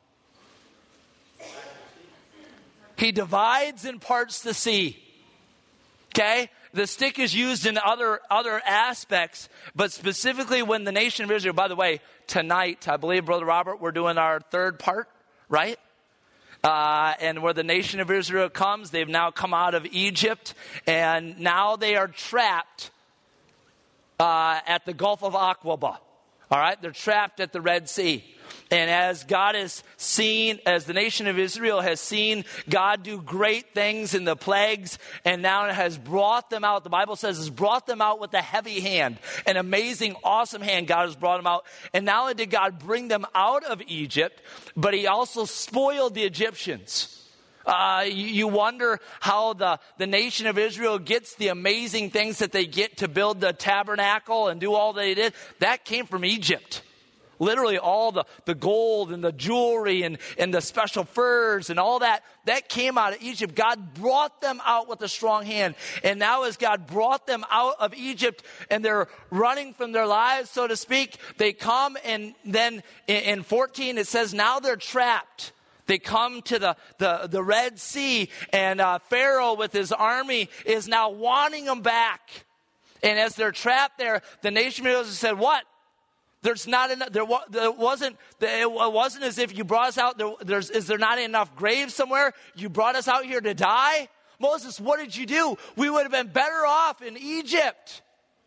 He divides and parts the sea. Okay? The stick is used in other other aspects, but specifically when the nation of Israel, by the way, tonight, I believe, Brother Robert, we're doing our third part, right? Uh, and where the nation of Israel comes, they've now come out of Egypt, and now they are trapped uh, at the Gulf of Aqaba. All right? They're trapped at the Red Sea. And as God has seen, as the nation of Israel has seen God do great things in the plagues, and now it has brought them out, the Bible says has brought them out with a heavy hand, an amazing, awesome hand. God has brought them out. And not only did God bring them out of Egypt, but he also spoiled the Egyptians. Uh, you, you wonder how the, the nation of Israel gets the amazing things that they get to build the tabernacle and do all they did. That came from Egypt. Literally all the, the gold and the jewelry and, and the special furs and all that, that came out of Egypt. God brought them out with a strong hand. And now as God brought them out of Egypt and they're running from their lives, so to speak, they come and then in, in fourteen it says now they're trapped. They come to the, the, the Red Sea, and uh, Pharaoh with his army is now wanting them back. And as they're trapped there, the nation of Israel said, what? There's not enough, there, there wasn't, it wasn't as if you brought us out, there, there's, is there not enough graves somewhere? You brought us out here to die? Moses, what did you do? We would have been better off in Egypt.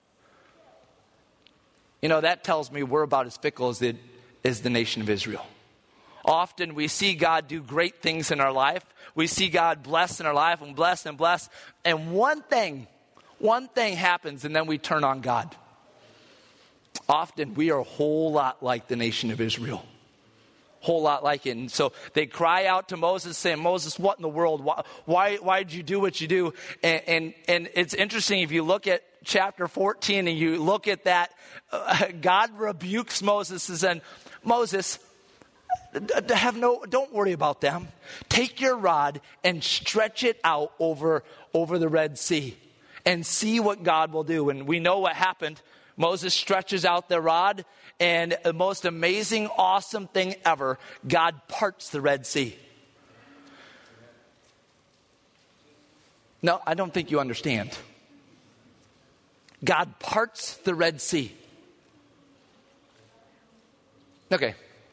You know, that tells me we're about as fickle as the, as the nation of Israel. Often we see God do great things in our life. We see God bless in our life and bless and bless. And one thing, one thing happens and then we turn on God. Often we are a whole lot like the nation of Israel. Whole lot like it. And so they cry out to Moses saying, Moses, what in the world? Why, why, why did you do what you do? And, and, and it's interesting if you look at chapter fourteen and you look at that, uh, God rebukes Moses and says, Moses, have no, don't worry about them. Take your rod and stretch it out over, over the Red Sea and see what God will do. And we know what happened. Moses stretches out the rod, and the most amazing, awesome thing ever, God parts the Red Sea. No, I don't think you understand. God parts the Red Sea. Okay.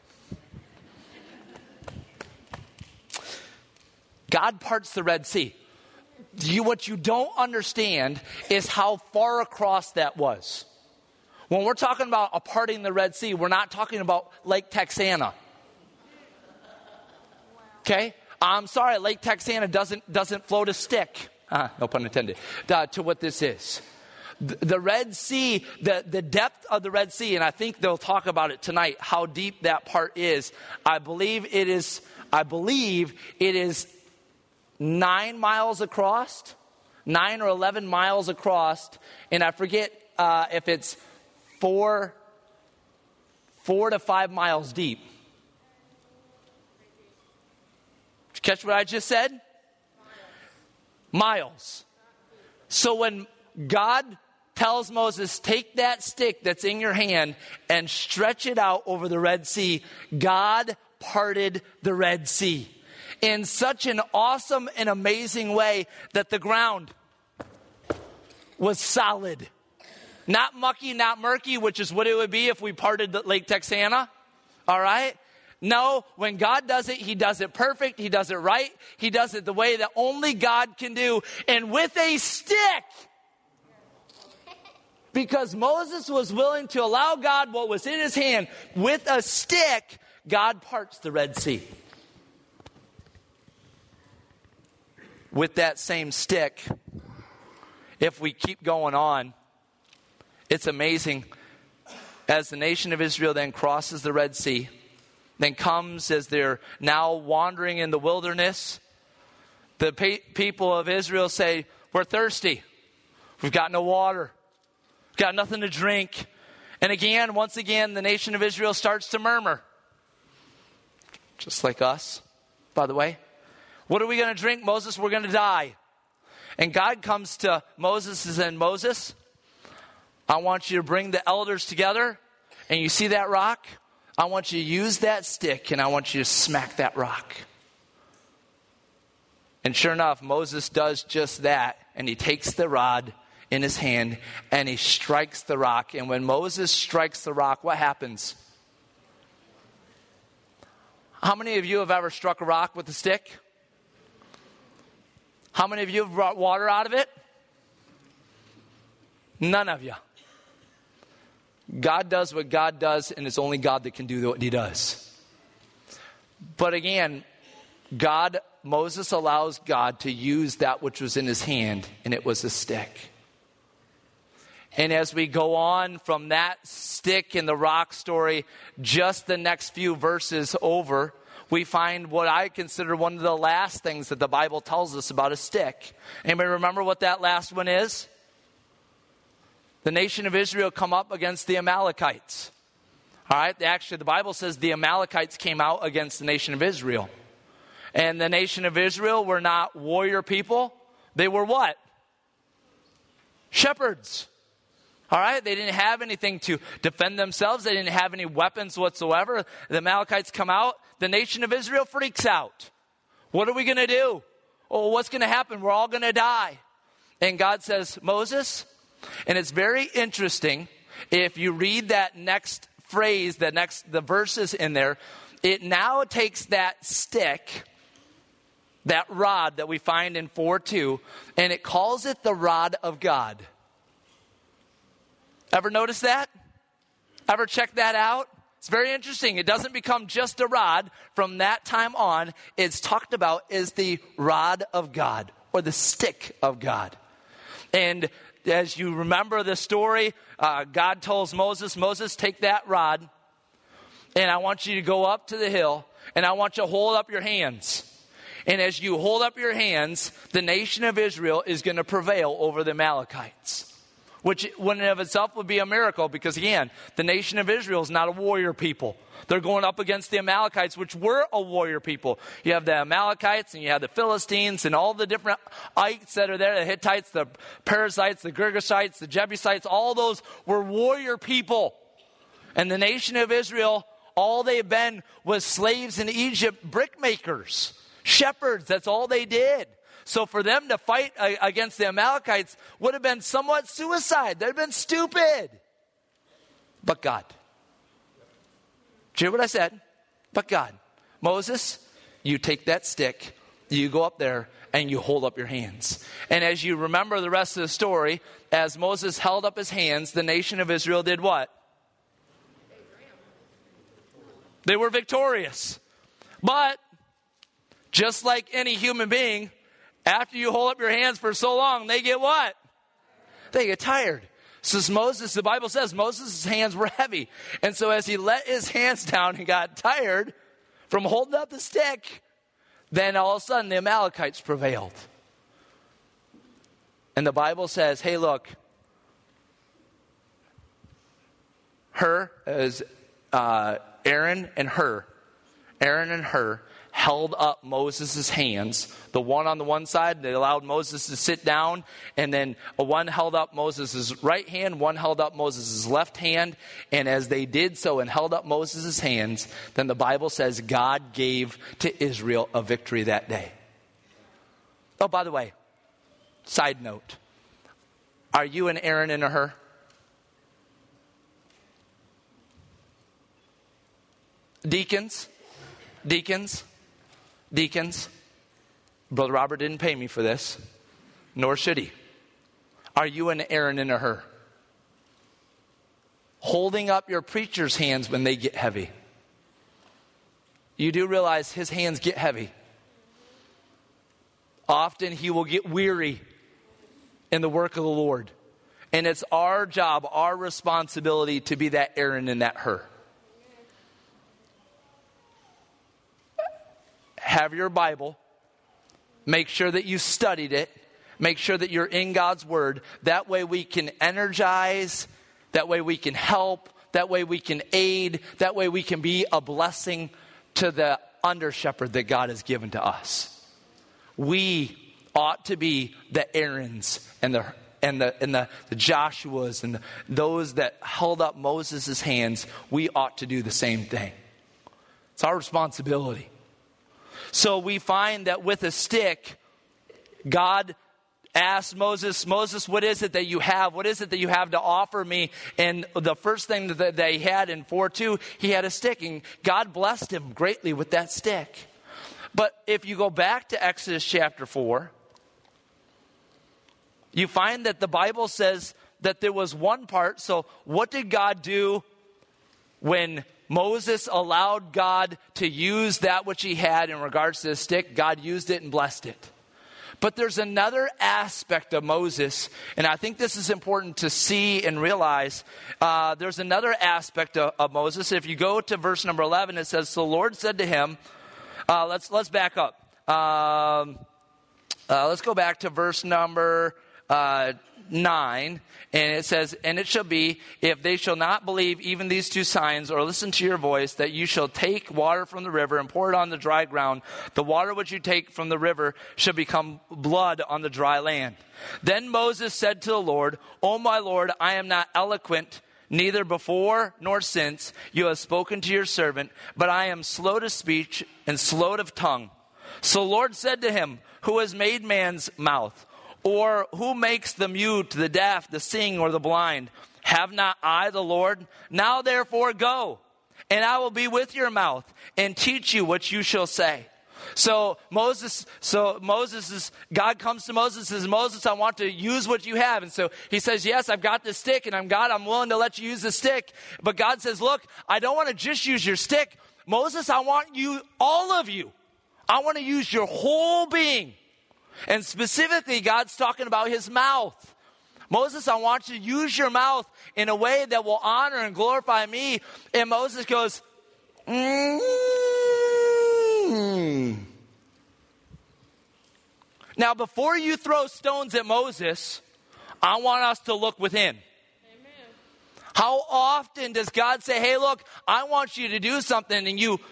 God parts the Red Sea. You, what you don't understand is how far across that was. When we're talking about a parting the Red Sea, we're not talking about Lake Texana. Okay? I'm sorry, Lake Texana doesn't doesn't float a stick. Uh, no pun intended. Uh, to what this is. The, the Red Sea, the, the depth of the Red Sea, and I think they'll talk about it tonight, how deep that part is. I believe it is, I believe it is nine miles across, nine or eleven miles across, and I forget uh, if it's four, four to five miles deep. Did you catch what I just said? Miles. So when God tells Moses, take that stick that's in your hand and stretch it out over the Red Sea, God parted the Red Sea in such an awesome and amazing way that the ground was solid. Not mucky, not murky, which is what it would be if we parted Lake Texana. All right? No, when God does it, he does it perfect. He does it right. He does it the way that only God can do. And with a stick. Because Moses was willing to allow God what was in his hand. With a stick, God parts the Red Sea. With that same stick, if we keep going on, it's amazing. As the nation of Israel then crosses the Red Sea, then comes as they're now wandering in the wilderness. The pe- people of Israel say, we're thirsty. We've got no water. We've got nothing to drink. And again, once again, the nation of Israel starts to murmur. Just like us, by the way. What are we going to drink, Moses? We're going to die. And God comes to Moses and says, Moses, I want you to bring the elders together. And you see that rock? I want you to use that stick and I want you to smack that rock. And sure enough, Moses does just that. And he takes the rod in his hand and he strikes the rock. And when Moses strikes the rock, what happens? How many of you have ever struck a rock with a stick? How many of you have brought water out of it? None of you. God does what God does, and it's only God that can do what he does. But again, God, Moses allows God to use that which was in his hand, and it was a stick. And as we go on from that stick in the rock story, just the next few verses over, we find what I consider one of the last things that the Bible tells us about a stick. Anybody remember what that last one is? The nation of Israel come up against the Amalekites. All right, actually the Bible says the Amalekites came out against the nation of Israel. And the nation of Israel were not warrior people. They were what? Shepherds. All right, they didn't have anything to defend themselves. They didn't have any weapons whatsoever. The Amalekites come out. The nation of Israel freaks out. What are we going to do? Oh, what's going to happen? We're all going to die. And God says, Moses, and it's very interesting. If you read that next phrase, the next, the verses in there, it now takes that stick, that rod that we find in four two, and it calls it the rod of God. Ever notice that? Ever check that out? It's very interesting. It doesn't become just a rod. From that time on, it's talked about as the rod of God or the stick of God. And as you remember the story, uh, God tells Moses, Moses, take that rod and I want you to go up to the hill and I want you to hold up your hands. And as you hold up your hands, the nation of Israel is going to prevail over the Amalekites. Which in and of itself would be a miracle because, again, the nation of Israel is not a warrior people. They're going up against the Amalekites, which were a warrior people. You have the Amalekites and you have the Philistines and all the different ites that are there, the Hittites, the Perizzites, the Girgashites, the Jebusites, all those were warrior people. And the nation of Israel, all they've been was slaves in Egypt, brick makers, shepherds. That's all they did. So for them to fight against the Amalekites would have been somewhat suicide. They'd have been stupid. But God. Do you hear what I said? But God. Moses, you take that stick, you go up there, and you hold up your hands. And as you remember the rest of the story, as Moses held up his hands, the nation of Israel did what? They were victorious. But just like any human being, after you hold up your hands for so long, they get what? They get tired. So Moses, the Bible says, Moses' hands were heavy. And so as he let his hands down and got tired from holding up the stick, then all of a sudden the Amalekites prevailed. And the Bible says, hey, look, her is uh, Aaron and her, Aaron and her, held up Moses' hands, the one on the one side, they allowed Moses to sit down, and then one held up Moses' right hand, one held up Moses' left hand, and as they did so and held up Moses' hands, then the Bible says God gave to Israel a victory that day. Oh, by the way, side note, are you an Aaron and a Hur? Deacons, deacons, Deacons, Brother Robert didn't pay me for this, nor should he. Are you an Aaron and a Hur? Holding up your preacher's hands when they get heavy. You do realize his hands get heavy. Often he will get weary in the work of the Lord. And it's our job, our responsibility to be that Aaron and that Hur. have your Bible. Make sure that you studied it. Make sure that you're in God's Word. That way we can energize. That way we can help. That way we can aid. That way we can be a blessing to the under shepherd that God has given to us. We ought to be the Aarons and the and the and the, the Joshuas and the, those that held up Moses' hands. We ought to do the same thing. It's our responsibility. So we find that with a stick, God asked Moses, Moses, what is it that you have? What is it that you have to offer me? And the first thing that they had in four two, he had a stick. And God blessed him greatly with that stick. But if you go back to Exodus chapter four, you find that the Bible says that there was one part. So what did God do when Moses allowed God to use that which he had in regards to the stick? God used it and blessed it. But there's another aspect of Moses, and I think this is important to see and realize. Uh, there's another aspect of, of Moses. If you go to verse number eleven, it says, "So the Lord said to him," uh, let's let's back up. Um, uh, let's go back to verse number uh, nine. And it says, "And it shall be, if they shall not believe even these two signs, or listen to your voice, that you shall take water from the river and pour it on the dry ground. The water which you take from the river shall become blood on the dry land." Then Moses said to the Lord, "O my Lord, I am not eloquent, neither before nor since you have spoken to your servant, but I am slow to speech and slow of tongue." So the Lord said to him, "Who has made man's mouth? Or who makes the mute, the deaf, the seeing, or the blind? Have not I the Lord? Now therefore go, and I will be with your mouth, and teach you what you shall say." So Moses, so Moses is, God comes to Moses and says, "Moses, I want to use what you have." And so he says, "Yes, I've got this stick, and I'm God, I'm willing to let you use the stick." But God says, "Look, I don't want to just use your stick. Moses, I want you, all of you. I want to use your whole being." And specifically, God's talking about his mouth. "Moses, I want you to use your mouth in a way that will honor and glorify me." And Moses goes, mm. Now, before you throw stones at Moses, I want us to look within. Amen. How often does God say, "Hey, look, I want you to do something," and you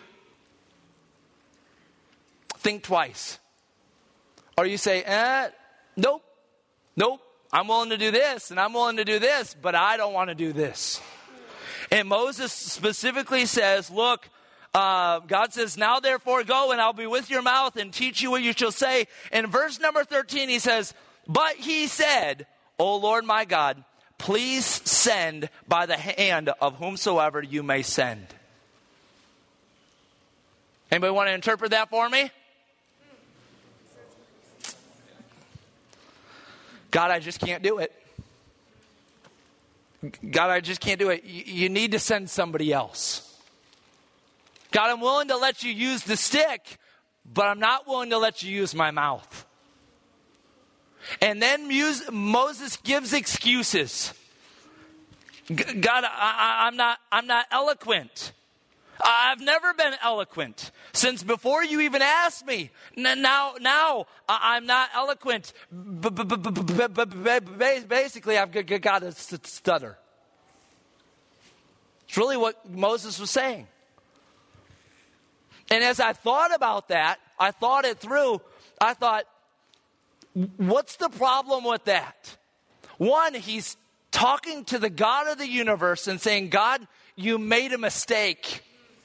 think twice? Or you say, eh, nope, nope, I'm willing to do this and I'm willing to do this, but I don't want to do this. And Moses specifically says, look, uh, God says, "Now therefore go, and I'll be with your mouth and teach you what you shall say." In verse number thirteen, he says, "But he said, O Lord my God, please send by the hand of whomsoever you may send." Anybody want to interpret that for me? God, I just can't do it. God, I just can't do it. You, you need to send somebody else. God, I'm willing to let you use the stick, but I'm not willing to let you use my mouth. And then Muse, Moses gives excuses. God, I, I, I'm not, I'm not eloquent. I've never been eloquent since before you even asked me. Now, now I'm not eloquent. Basically, I've got a stutter. It's really what Moses was saying. And as I thought about that, I thought it through. I thought, what's the problem with that? One, he's talking to the God of the universe and saying, "God, you made a mistake.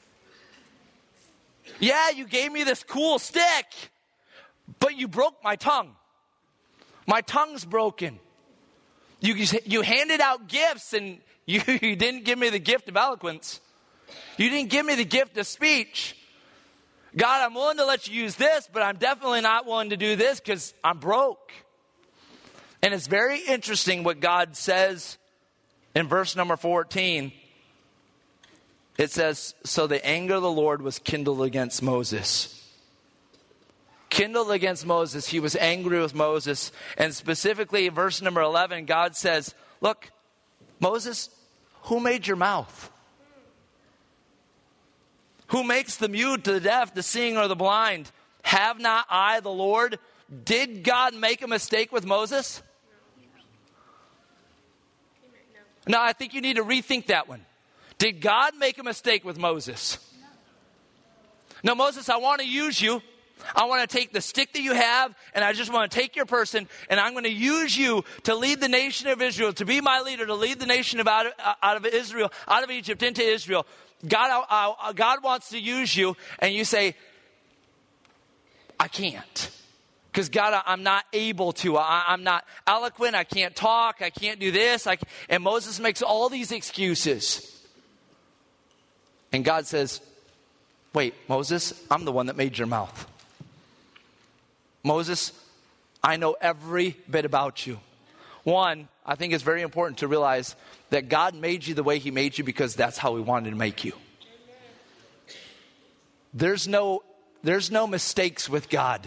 Yeah, you gave me this cool stick, but you broke my tongue. My tongue's broken. You, you handed out gifts, and you, you didn't give me the gift of eloquence. You didn't give me the gift of speech. God, I'm willing to let you use this, but I'm definitely not willing to do this because I'm broke." And it's very interesting what God says in verse number fourteen. It says, "So the anger of the Lord was kindled against Moses." Kindled against Moses. He was angry with Moses. And specifically, verse number eleven, God says, "Look, Moses, who made your mouth? Who makes the mute, the deaf, the seeing, or the blind? Have not I the Lord? Did God make a mistake with Moses? No, I think you need to rethink that one. Did God make a mistake with Moses? No, Moses, I want to use you. I want to take the stick that you have, and I just want to take your person, and I'm going to use you to lead the nation of Israel, to be my leader, to lead the nation of out, of, out of Israel, out of Egypt into Israel. God, I, I, God wants to use you, and you say, I can't. Because God, I'm not able to. I, I'm not eloquent. I can't talk. I can't do this. I, and Moses makes all these excuses. And God says, wait, Moses, I'm the one that made your mouth. Moses, I know every bit about you. One, I think it's very important to realize that God made you the way he made you because that's how he wanted to make you. There's no, there's no mistakes with God.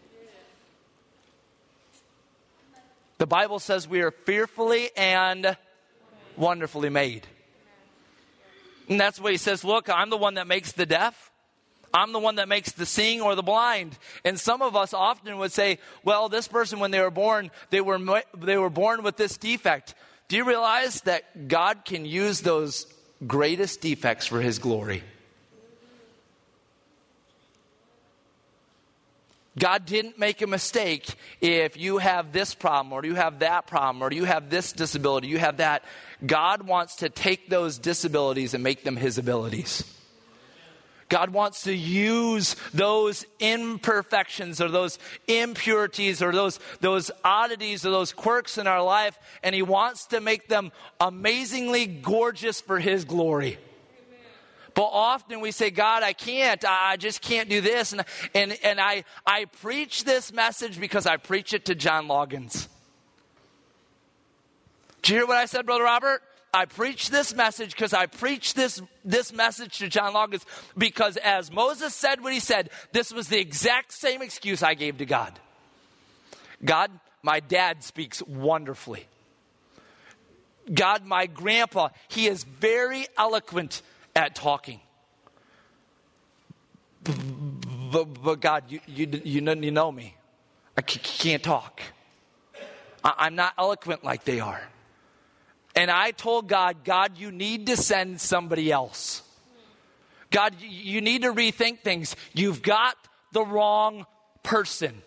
The Bible says we are fearfully and wonderfully made. And that's what he says, look, I'm the one that makes the deaf. I'm the one that makes the seeing or the blind. And some of us often would say, well, this person, when they were born, they were they were born with this defect. Do you realize that God can use those greatest defects for his glory? God didn't make a mistake if you have this problem or you have that problem or you have this disability, you have that. God wants to take those disabilities and make them his abilities. God wants to use those imperfections or those impurities or those, those oddities or those quirks in our life, and he wants to make them amazingly gorgeous for his glory. Amen. But often we say, God, I can't. I just can't do this. And, and, and I, I preach this message because I preach it to John Loggins. Did you hear what I said, Brother Robert? I preach this message because I preach this, this message to John Loggins because as Moses said what he said, this was the exact same excuse I gave to God. God, my dad speaks wonderfully. God, my grandpa, he is very eloquent at talking. But, but God, you, you, you, know, you know me. I can't talk. I, I'm not eloquent like they are. And I told God, God, you need to send somebody else. God, you need to rethink things. You've got the wrong person.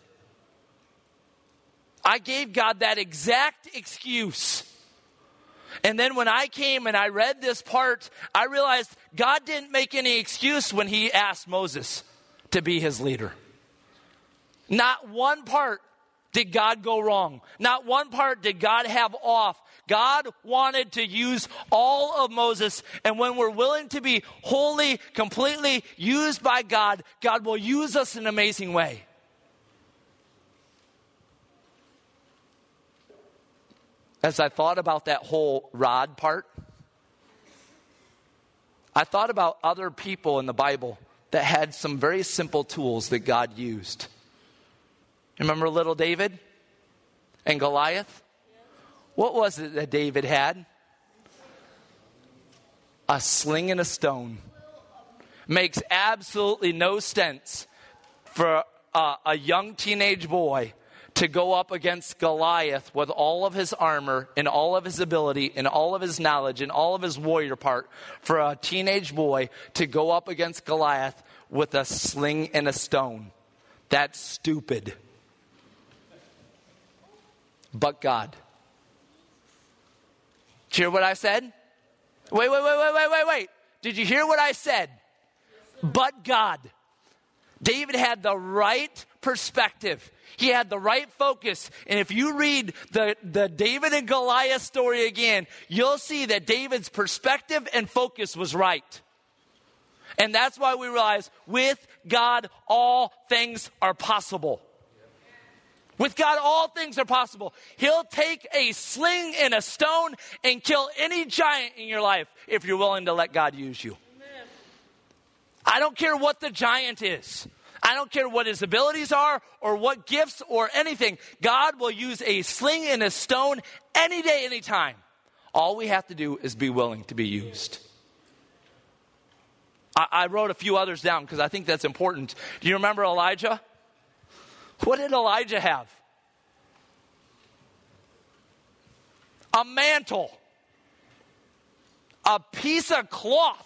I gave God that exact excuse. And then when I came and I read this part, I realized God didn't make any excuse when he asked Moses to be his leader. Not one part did God go wrong. Not one part did God have off. God wanted to use all of Moses. And when we're willing to be wholly, completely used by God, God will use us in an amazing way. As I thought about that whole rod part, I thought about other people in the Bible that had some very simple tools that God used. Remember little David and Goliath? What was it that David had? A sling and a stone. Makes absolutely no sense for a, a young teenage boy to go up against Goliath with all of his armor and all of his ability and all of his knowledge and all of his warrior part. For a teenage boy to go up against Goliath with a sling and a stone. That's stupid. But God. Did you hear what I said? Wait, wait, wait, wait, wait, wait, wait. Did you hear what I said? But God. David had the right perspective. He had the right focus. And if you read the, the David and Goliath story again, you'll see that David's perspective and focus was right. And that's why we realize with God, all things are possible. With God, all things are possible. He'll take a sling and a stone and kill any giant in your life if you're willing to let God use you. Amen. I don't care what the giant is. I don't care what his abilities are or what gifts or anything. God will use a sling and a stone any day, any time. All we have to do is be willing to be used. I, I wrote a few others down because I think that's important. Do you remember Elijah? What did Elijah have? A mantle. A piece of cloth.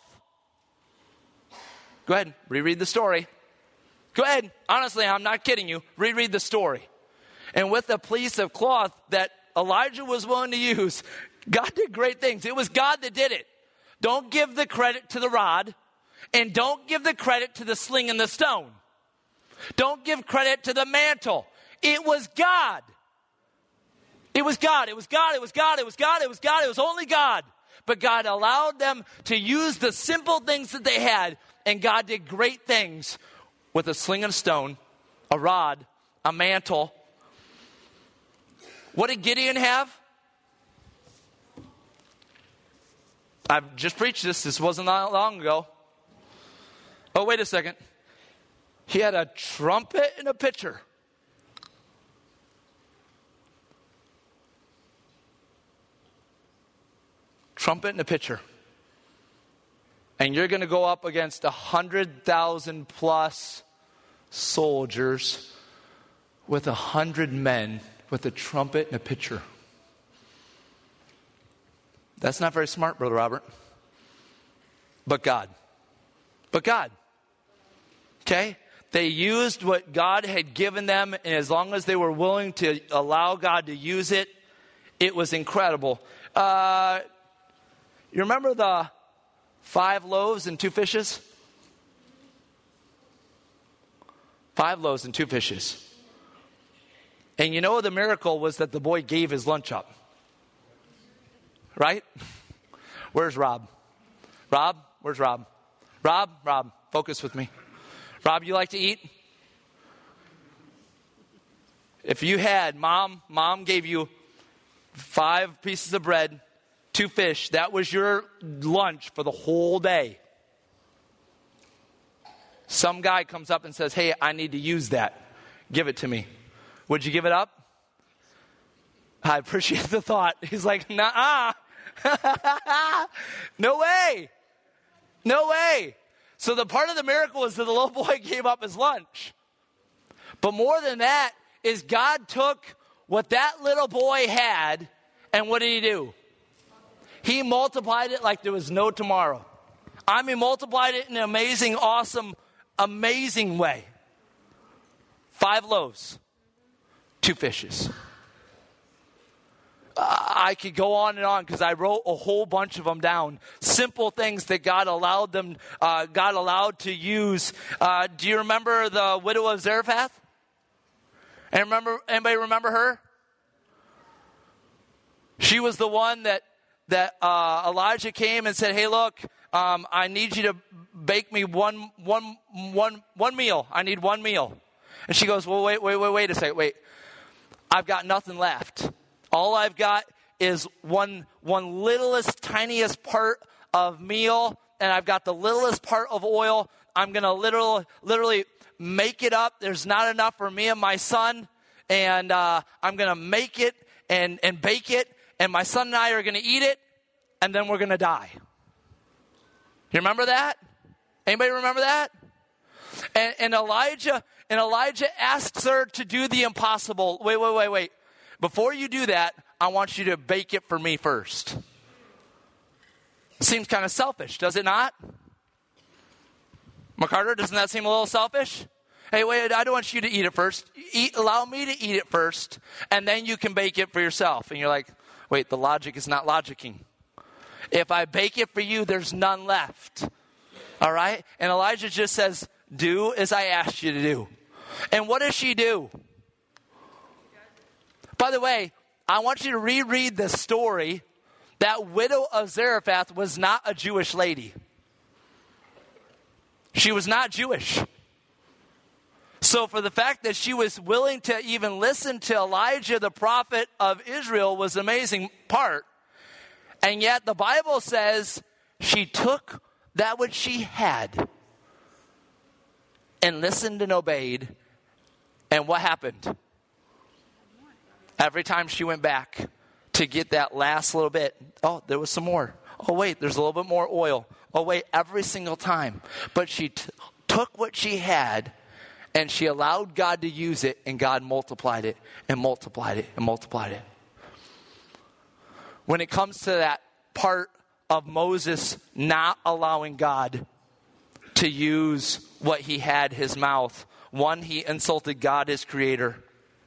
Go ahead, reread the story. Go ahead. Honestly, I'm not kidding you. Reread the story. And with a piece of cloth that Elijah was willing to use, God did great things. It was God that did it. Don't give the credit to the rod, and don't give the credit to the sling and the stone. Don't give credit to the mantle. It was God. It was God. It was God. It was God. It was God. It was God. It was only God. But God allowed them to use the simple things that they had, and God did great things with a sling and a stone, a rod, a mantle. What did Gideon have? I've just preached this. This wasn't that long ago. Oh, wait a second. He had a trumpet and a pitcher. Trumpet and a pitcher. And you're going to go up against a hundred thousand plus soldiers with a hundred men with a trumpet and a pitcher. That's not very smart, Brother Robert. But God. But God. Okay? They used what God had given them, and as long as they were willing to allow God to use it, it was incredible. Uh, you remember the five loaves and two fishes? Five loaves and two fishes. And you know the miracle was that the boy gave his lunch up. Right? Where's Rob? Rob? Where's Rob? Rob? Rob, focus with me. Rob, you like to eat? If you had, mom, mom gave you five pieces of bread, two fish, that was your lunch for the whole day. Some guy comes up and says, hey, I need to use that. Give it to me. Would you give it up? I appreciate the thought. He's like, nah. No way. No way. So the part of the miracle is that the little boy gave up his lunch. But more than that is God took what that little boy had, and what did he do? He multiplied it like there was no tomorrow. I mean, multiplied it in an amazing, awesome, amazing way. Five loaves, two fishes. I could go on and on because I wrote a whole bunch of them down. Simple things that God allowed them, uh, God allowed to use. Uh, do you remember the widow of Zarephath? And remember, anybody remember her? She was the one that that uh, Elijah came and said, "Hey, look, um, I need you to bake me one one one one meal. I need one meal." And she goes, "Well, wait, wait, wait, wait a second. Wait, I've got nothing left. All I've got is one one littlest, tiniest part of meal, and I've got the littlest part of oil. I'm going to literally, literally make it up. There's not enough for me and my son, and uh, I'm going to make it and, and bake it, and my son and I are going to eat it, and then we're going to die." You remember that? Anybody remember that? And, and Elijah and Elijah asks her to do the impossible. Wait, wait, wait, wait. Before you do that, I want you to bake it for me first. Seems kind of selfish, does it not? McCarter, doesn't that seem a little selfish? Hey, wait, I don't want you to eat it first. Eat, allow me to eat it first, and then you can bake it for yourself. And you're like, wait, the logic is not logicking. If I bake it for you, there's none left. All right? And Elijah just says, do as I asked you to do. And what does she do? By the way, I want you to reread the story. That widow of Zarephath was not a Jewish lady. She was not Jewish. So for the fact that she was willing to even listen to Elijah, the prophet of Israel, was an amazing part. And yet the Bible says she took that which she had and listened and obeyed. And what happened? Every time she went back to get that last little bit, oh, there was some more. Oh, wait, there's a little bit more oil. Oh, wait, every single time. But she t- took what she had And she allowed God to use it, and God multiplied it and multiplied it and multiplied it. When it comes to that part of Moses not allowing God to use what he had, his mouth. One, he insulted God, his creator.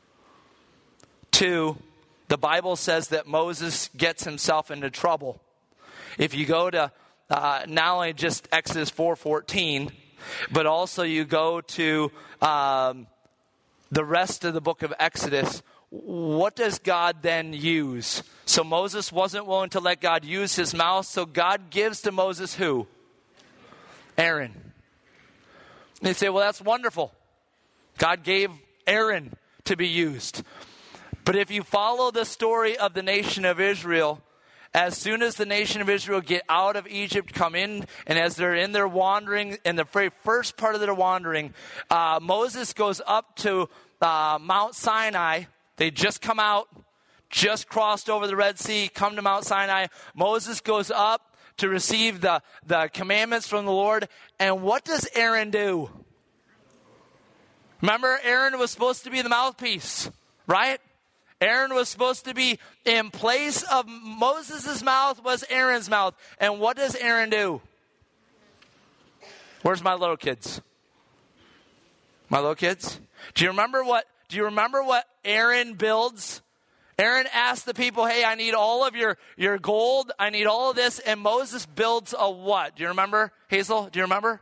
Two, the Bible says that Moses gets himself into trouble. If you go to uh, not only just Exodus four fourteen, but also you go to um, the rest of the book of Exodus, what does God then use? So Moses wasn't willing to let God use his mouth, so God gives to Moses who? Aaron. And they say, well, that's wonderful. God gave Aaron to be used. But if you follow the story of the nation of Israel, as soon as the nation of Israel get out of Egypt, come in, and as they're in their wandering, in the very first part of their wandering, uh, Moses goes up to uh, Mount Sinai. They just come out, just crossed over the Red Sea, come to Mount Sinai. Moses goes up to receive the, the commandments from the Lord. And what does Aaron do? Remember, Aaron was supposed to be the mouthpiece, right? Aaron was supposed to be in place of Moses' mouth was Aaron's mouth. And what does Aaron do? Where's my little kids? My little kids? Do you remember what, do you remember what Aaron builds? Aaron asked the people, hey, I need all of your, your gold. I need all of this. And Moses builds a what? Do you remember, Hazel? Do you remember?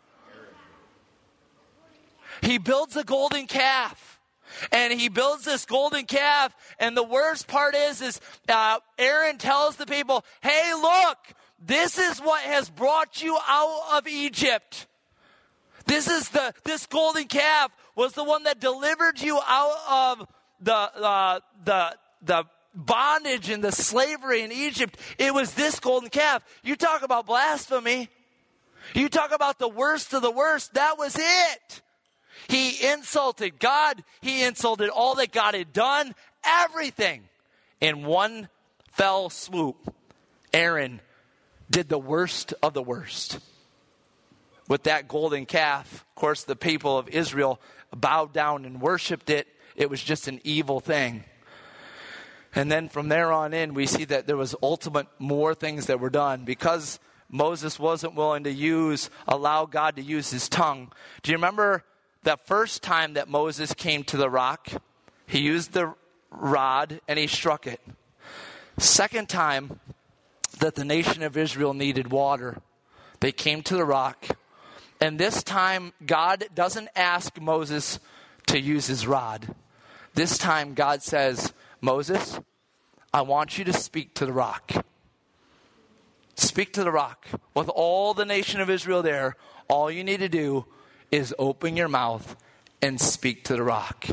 He builds a golden calf. And he builds this golden calf. And the worst part is, is uh, Aaron tells the people, hey, look, this is what has brought you out of Egypt. This is the, this golden calf was the one that delivered you out of the, uh, the, the bondage and the slavery in Egypt. It was this golden calf. You talk about blasphemy. You talk about the worst of the worst. That was it. He insulted God. He insulted all that God had done. Everything. In one fell swoop, Aaron did the worst of the worst. With that golden calf, of course, the people of Israel bowed down and worshiped it. It was just an evil thing. And then from there on in, we see that there was ultimate more things that were done. Because Moses wasn't willing to use, allow God to use his tongue. Do you remember the first time that Moses came to the rock? He used the rod and he struck it. Second time that the nation of Israel needed water, they came to the rock. And this time, God doesn't ask Moses to use his rod. This time, God says, Moses, I want you to speak to the rock. Speak to the rock. With all the nation of Israel there, all you need to do is open your mouth and speak to the rock.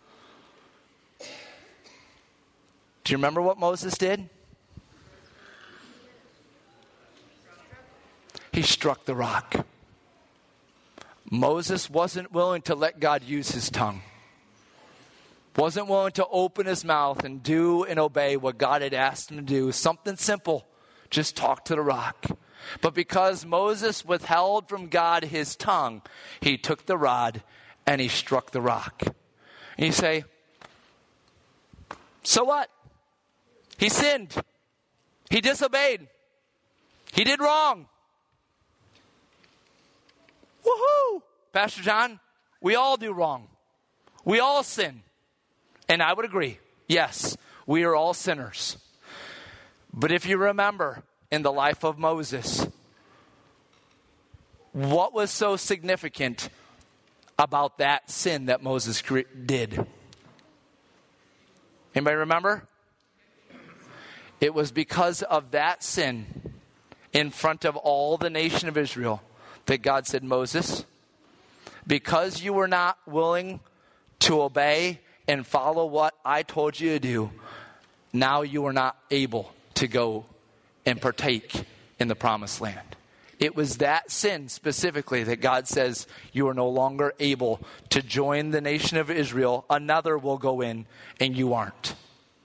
Do you remember what Moses did? He struck the rock. Moses wasn't willing to let God use his tongue. Wasn't willing to open his mouth and do and obey what God had asked him to do. Something simple. Just talk to the rock. But because Moses withheld from God his tongue, he took the rod and he struck the rock. And you say, so what? He sinned. He disobeyed. He did wrong. Woohoo! Pastor John, we all do wrong. We all sin. And I would agree. Yes, we are all sinners. But if you remember, in the life of Moses, what was so significant about that sin that Moses did? Anybody remember? It was because of that sin in front of all the nation of Israel that God said, Moses, because you were not willing to obey and follow what I told you to do, now you are not able to go and partake in the promised land. It was that sin specifically that God says you are no longer able to join the nation of Israel. Another will go in and you aren't.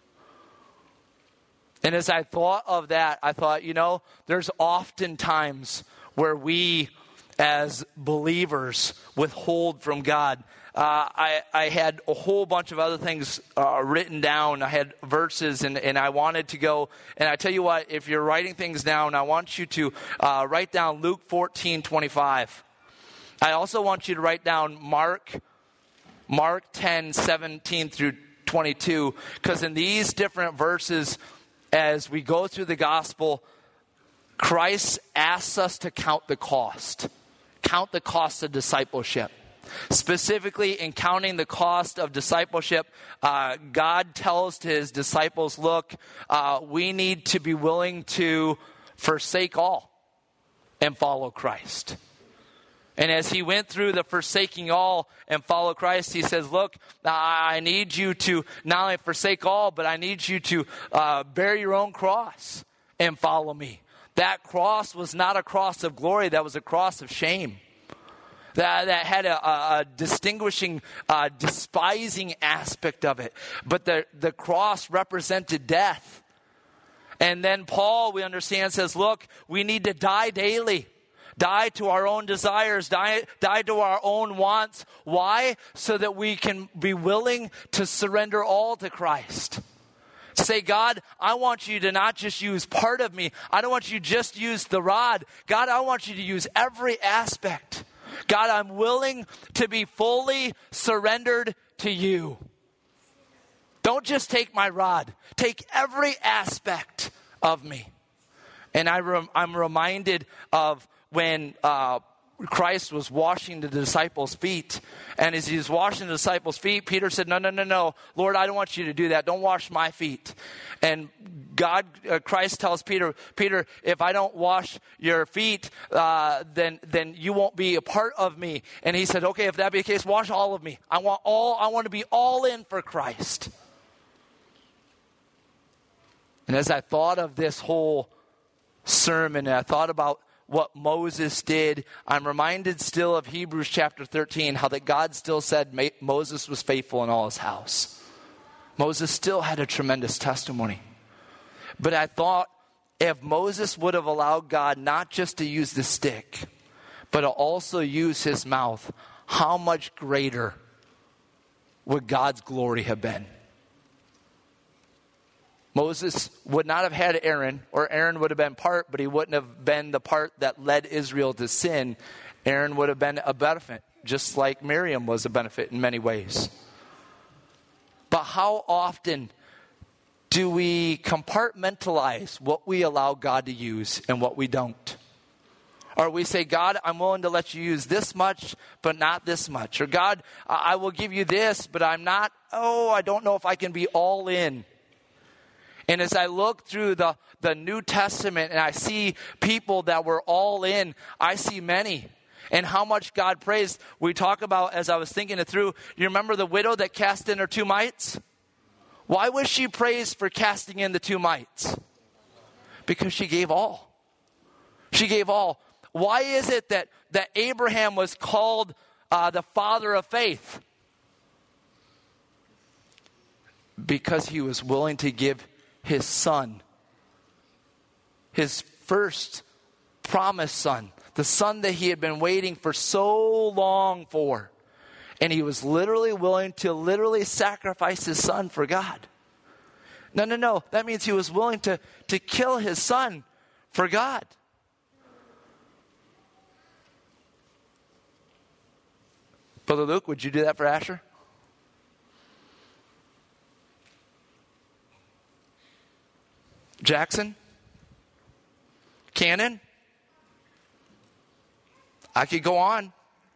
And as I thought of that, I thought, you know, there's often times where we as believers withhold from God. Uh, I, I had a whole bunch of other things uh, written down. I had verses, and, and I wanted to go. And I tell you what, if you're writing things down, I want you to uh, write down Luke fourteen twenty-five. I also want you to write down Mark, Mark ten seventeen through twenty-two, because in these different verses, as we go through the gospel, Christ asks us to count the cost. Count the cost of discipleship. Specifically, in counting the cost of discipleship, uh, God tells to his disciples, look, uh, we need to be willing to forsake all and follow Christ. And as he went through the forsaking all and follow Christ, he says, look, I need you to not only forsake all, but I need you to uh, bear your own cross and follow me. That cross was not a cross of glory. That was a cross of shame. That, that had a, a, a distinguishing, uh, despising aspect of it. But the, the cross represented death. And then Paul, we understand, says, look, we need to die daily. Die to our own desires. Die, die to our own wants. Why? So that we can be willing to surrender all to Christ. Say, God, I want you to not just use part of me. I don't want you to just use the rod. God, I want you to use every aspect. God, I'm willing to be fully surrendered to you. Don't just take my rod. Take every aspect of me. And I rem- I'm reminded of when uh, Christ was washing the disciples' feet. And as he was washing the disciples' feet, Peter said, no, no, no, no. Lord, I don't want you to do that. Don't wash my feet. And God, uh, Christ tells Peter, Peter, if I don't wash your feet, uh, then then you won't be a part of me. And he said, okay, if that be the case, wash all of me. I want all. I want to be all in for Christ. And as I thought of this whole sermon, and I thought about what Moses did, I'm reminded still of Hebrews chapter thirteen, how that God still said Moses was faithful in all his house. Moses still had a tremendous testimony. But I thought, if Moses would have allowed God not just to use the stick, but to also use his mouth, how much greater would God's glory have been? Moses would not have had Aaron, or Aaron would have been part, but he wouldn't have been the part that led Israel to sin. Aaron would have been a benefit, just like Miriam was a benefit in many ways. But how often do we compartmentalize what we allow God to use and what we don't? Or we say, God, I'm willing to let you use this much, but not this much. Or God, I will give you this, but I'm not, oh, I don't know if I can be all in. And as I look through the, the New Testament and I see people that were all in, I see many. And how much God praised. We talk about, as I was thinking it through, you remember the widow that cast in her two mites? Why was she praised for casting in the two mites? Because she gave all. She gave all. Why is it that, that Abraham was called uh, the father of faith? Because he was willing to give his son, his first promised son, the son that he had been waiting for so long for. And he was literally willing to literally sacrifice his son for God. No, no, no. That means he was willing to, to kill his son for God. Brother Luke, would you do that for Asher? Jackson? Cannon? I could go on.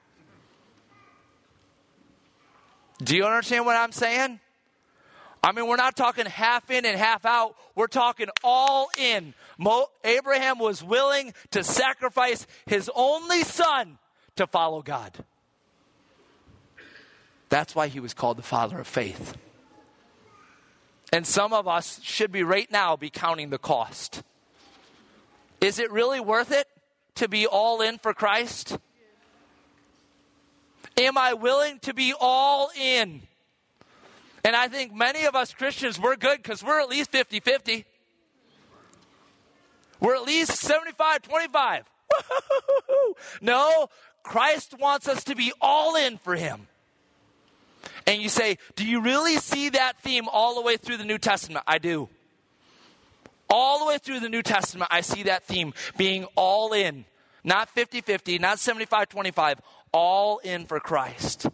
Do you understand what I'm saying? I mean, we're not talking half in and half out. We're talking all in. Mo- Abraham was willing to sacrifice his only son to follow God. That's why he was called the father of faith. And some of us should be right now be counting the cost. Is it really worth it to be all in for Christ? Am I willing to be all in? And I think many of us Christians, we're good because we're at least fifty-fifty. We're at least seventy-five twenty-five. No, Christ wants us to be all in for him. And you say, do you really see that theme all the way through the New Testament? I do. All the way through the New Testament, I see that theme being all in. Not fifty-fifty, not seventy-five twenty-five. All in for Christ.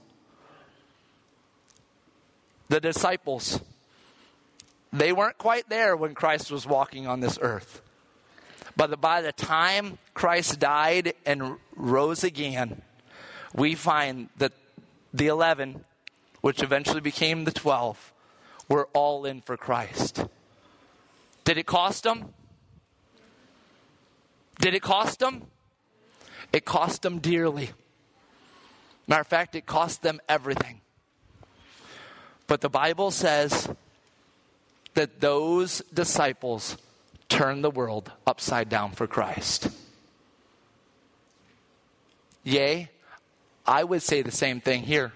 The disciples, they weren't quite there when Christ was walking on this earth. But by the time Christ died and rose again, we find that the eleven, which eventually became the twelve, were all in for Christ. Did it cost them? Did it cost them? It cost them dearly. Matter of fact, it cost them everything. But the Bible says that those disciples turned the world upside down for Christ. Yea, I would say the same thing here.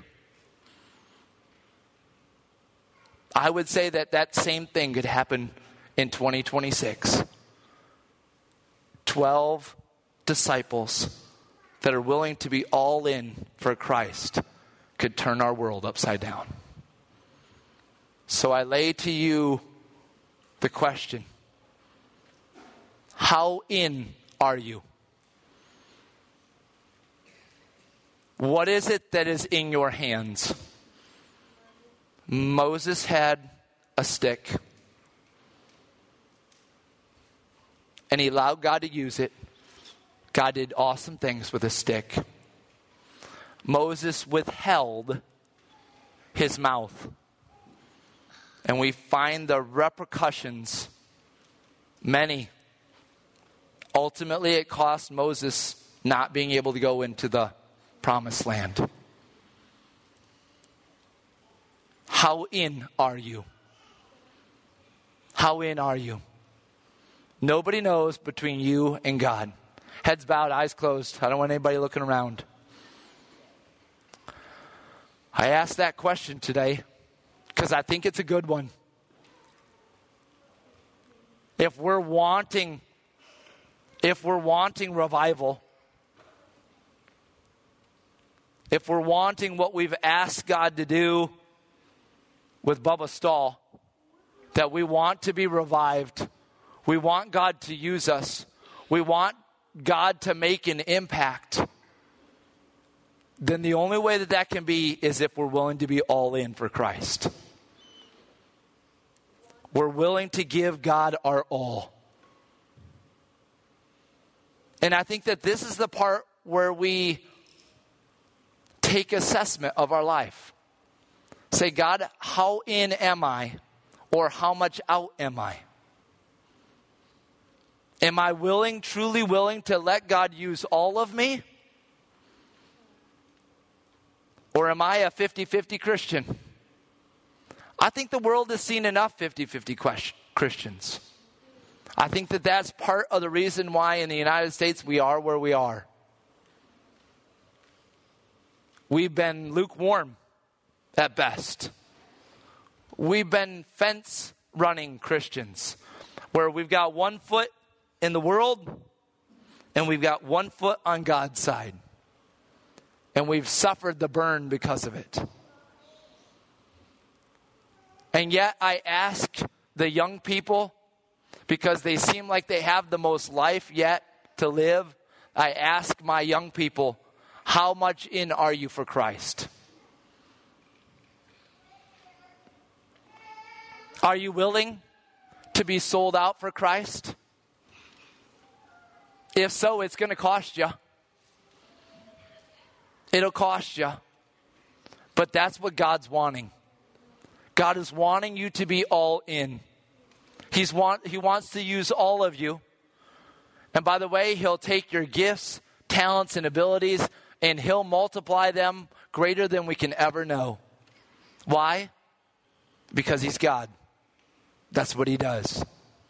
I would say that that same thing could happen in twenty twenty-six. Twelve disciples that are willing to be all in for Christ could turn our world upside down. So I lay to you the question, how in are you? What is it that is in your hands? Moses had a stick, and he allowed God to use it. God did awesome things with a stick. Moses withheld his mouth. And we find the repercussions, many. Ultimately, it cost Moses not being able to go into the promised land. How in are you? How in are you? Nobody knows between you and God. Heads bowed, eyes closed. I don't want anybody looking around. I asked that question today because I think it's a good one. If we're wanting, if we're wanting revival, if we're wanting what we've asked God to do with Bubba Stahl, that we want to be revived, we want God to use us, we want God to make an impact, then the only way that that can be is if we're willing to be all in for Christ. We're willing to give God our all. And I think that this is the part where we take assessment of our life. Say, God, how in am I? Or how much out am I? Am I willing, truly willing to let God use all of me? Or am I a fifty-fifty Christian? I think the world has seen enough fifty-fifty Christians. I think that that's part of the reason why in the United States we are where we are. We've been lukewarm at best. We've been fence-running Christians, where we've got one foot in the world, and we've got one foot on God's side. And we've suffered the burn because of it. And yet I ask the young people, because they seem like they have the most life yet to live, I ask my young people, how much in are you for Christ? Are you willing to be sold out for Christ? If so, it's going to cost you. It'll cost you. But that's what God's wanting. God is wanting you to be all in. He's want, he wants to use all of you. And by the way, he'll take your gifts, talents, and abilities, and he'll multiply them greater than we can ever know. Why? Because he's God. That's what he does.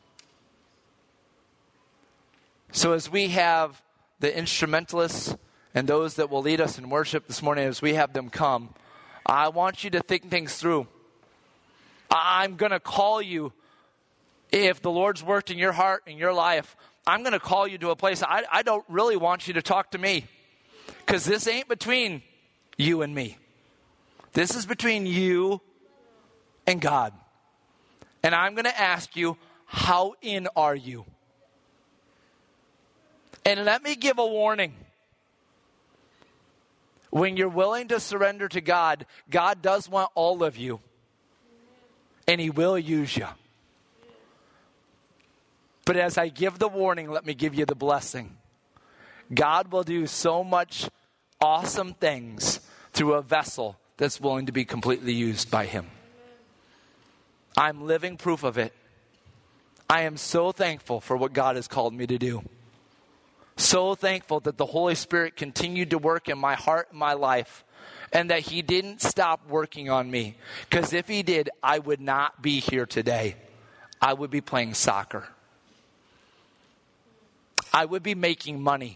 So as we have the instrumentalists and those that will lead us in worship this morning, as we have them come, I want you to think things through. I'm going to call you, if the Lord's worked in your heart, in your life, I'm going to call you to a place. I, I don't really want you to talk to me, because this ain't between you and me. This is between you and God. And I'm going to ask you, how in are you? And let me give a warning. When you're willing to surrender to God, God does want all of you. And He will use you. But as I give the warning, let me give you the blessing. God will do so much awesome things through a vessel that's willing to be completely used by Him. I'm living proof of it. I am so thankful for what God has called me to do. So thankful that the Holy Spirit continued to work in my heart and my life, and that He didn't stop working on me. Because if He did, I would not be here today. I would be playing soccer. I would be making money.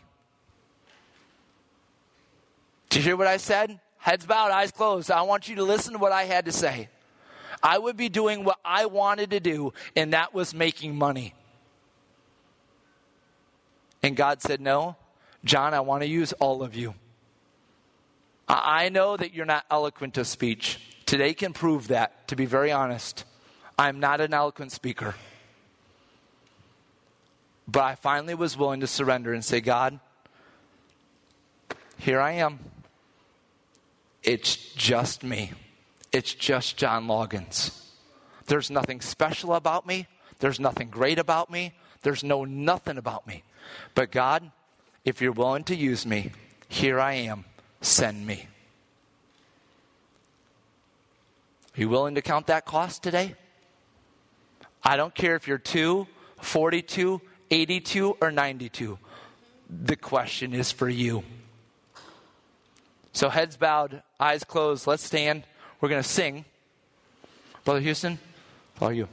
Did you hear what I said? Heads bowed, eyes closed. I want you to listen to what I had to say. I would be doing what I wanted to do, and that was making money. And God said, no, John, I want to use all of you. I know that you're not eloquent of speech. Today can prove that, to be very honest. I'm not an eloquent speaker. But I finally was willing to surrender and say, God, here I am. It's just me. It's just John Loggins. There's nothing special about me. There's nothing great about me. There's no nothing about me. But God, if you're willing to use me, here I am. Send me. Are you willing to count that cost today? I don't care if you're two, forty-two, eighty-two, or ninety-two. The question is for you. So heads bowed, eyes closed. Let's stand. We're going to sing. Brother Houston, how are you?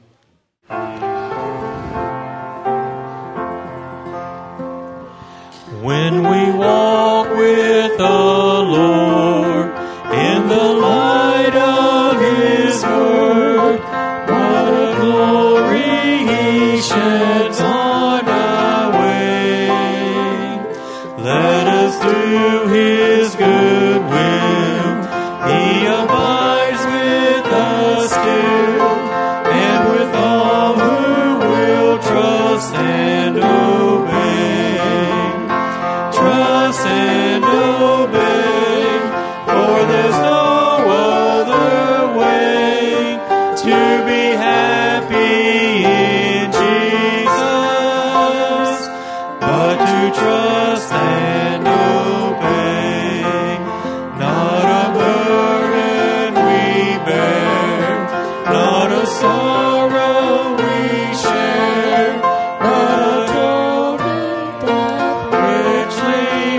When we walk with the Lord in the light of His word, what a glory He sheds on our way. Let us do His good will. He abides with us still, and with all who will trust and obey. Trust and obey, for there's no other way to be happy in Jesus, but to trust and obey. Not a burden we bear, not a sorrow we share, but a total death richly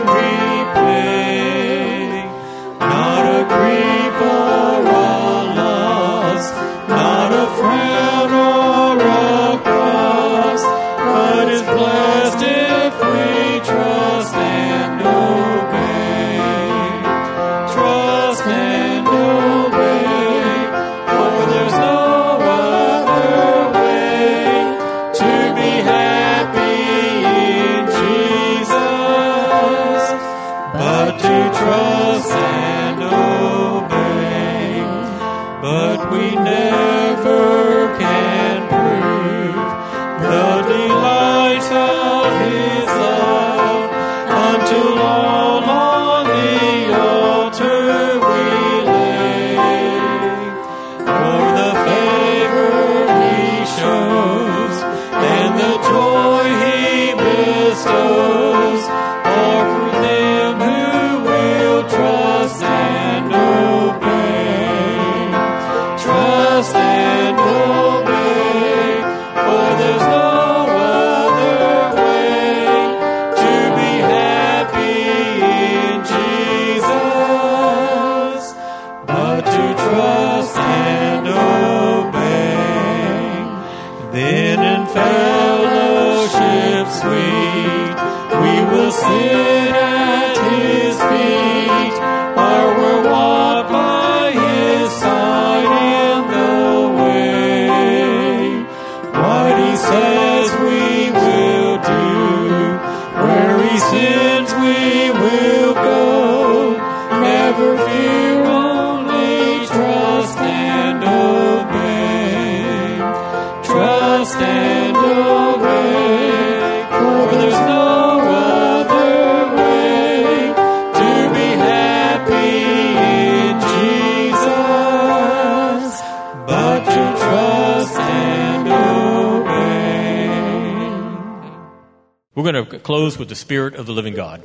repay. Not a grief or a loss, not a frown or a cross, but is blessed if we trust and obey. Trust and obey, for there's no other way to be happy in Jesus, but to trust and obey. But we never can prove the delights of His love until all on the altar we lay. For the favor He shows and the joy He bestows are for them who will trust and obey. Trust and obey. We're going to close with the Spirit of the living God.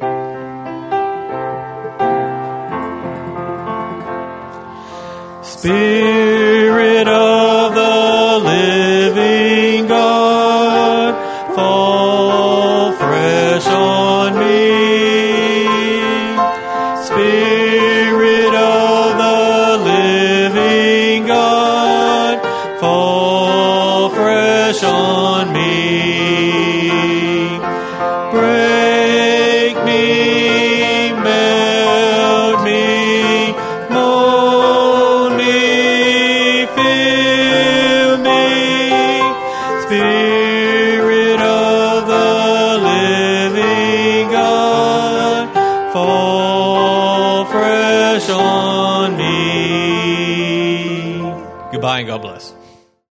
Spirit of the living God, fall fresh on me. Spirit of the living God, fall fresh on me. Break me, melt me, mold me, fill me. Spirit of the living God, fall fresh on me. Goodbye and God bless.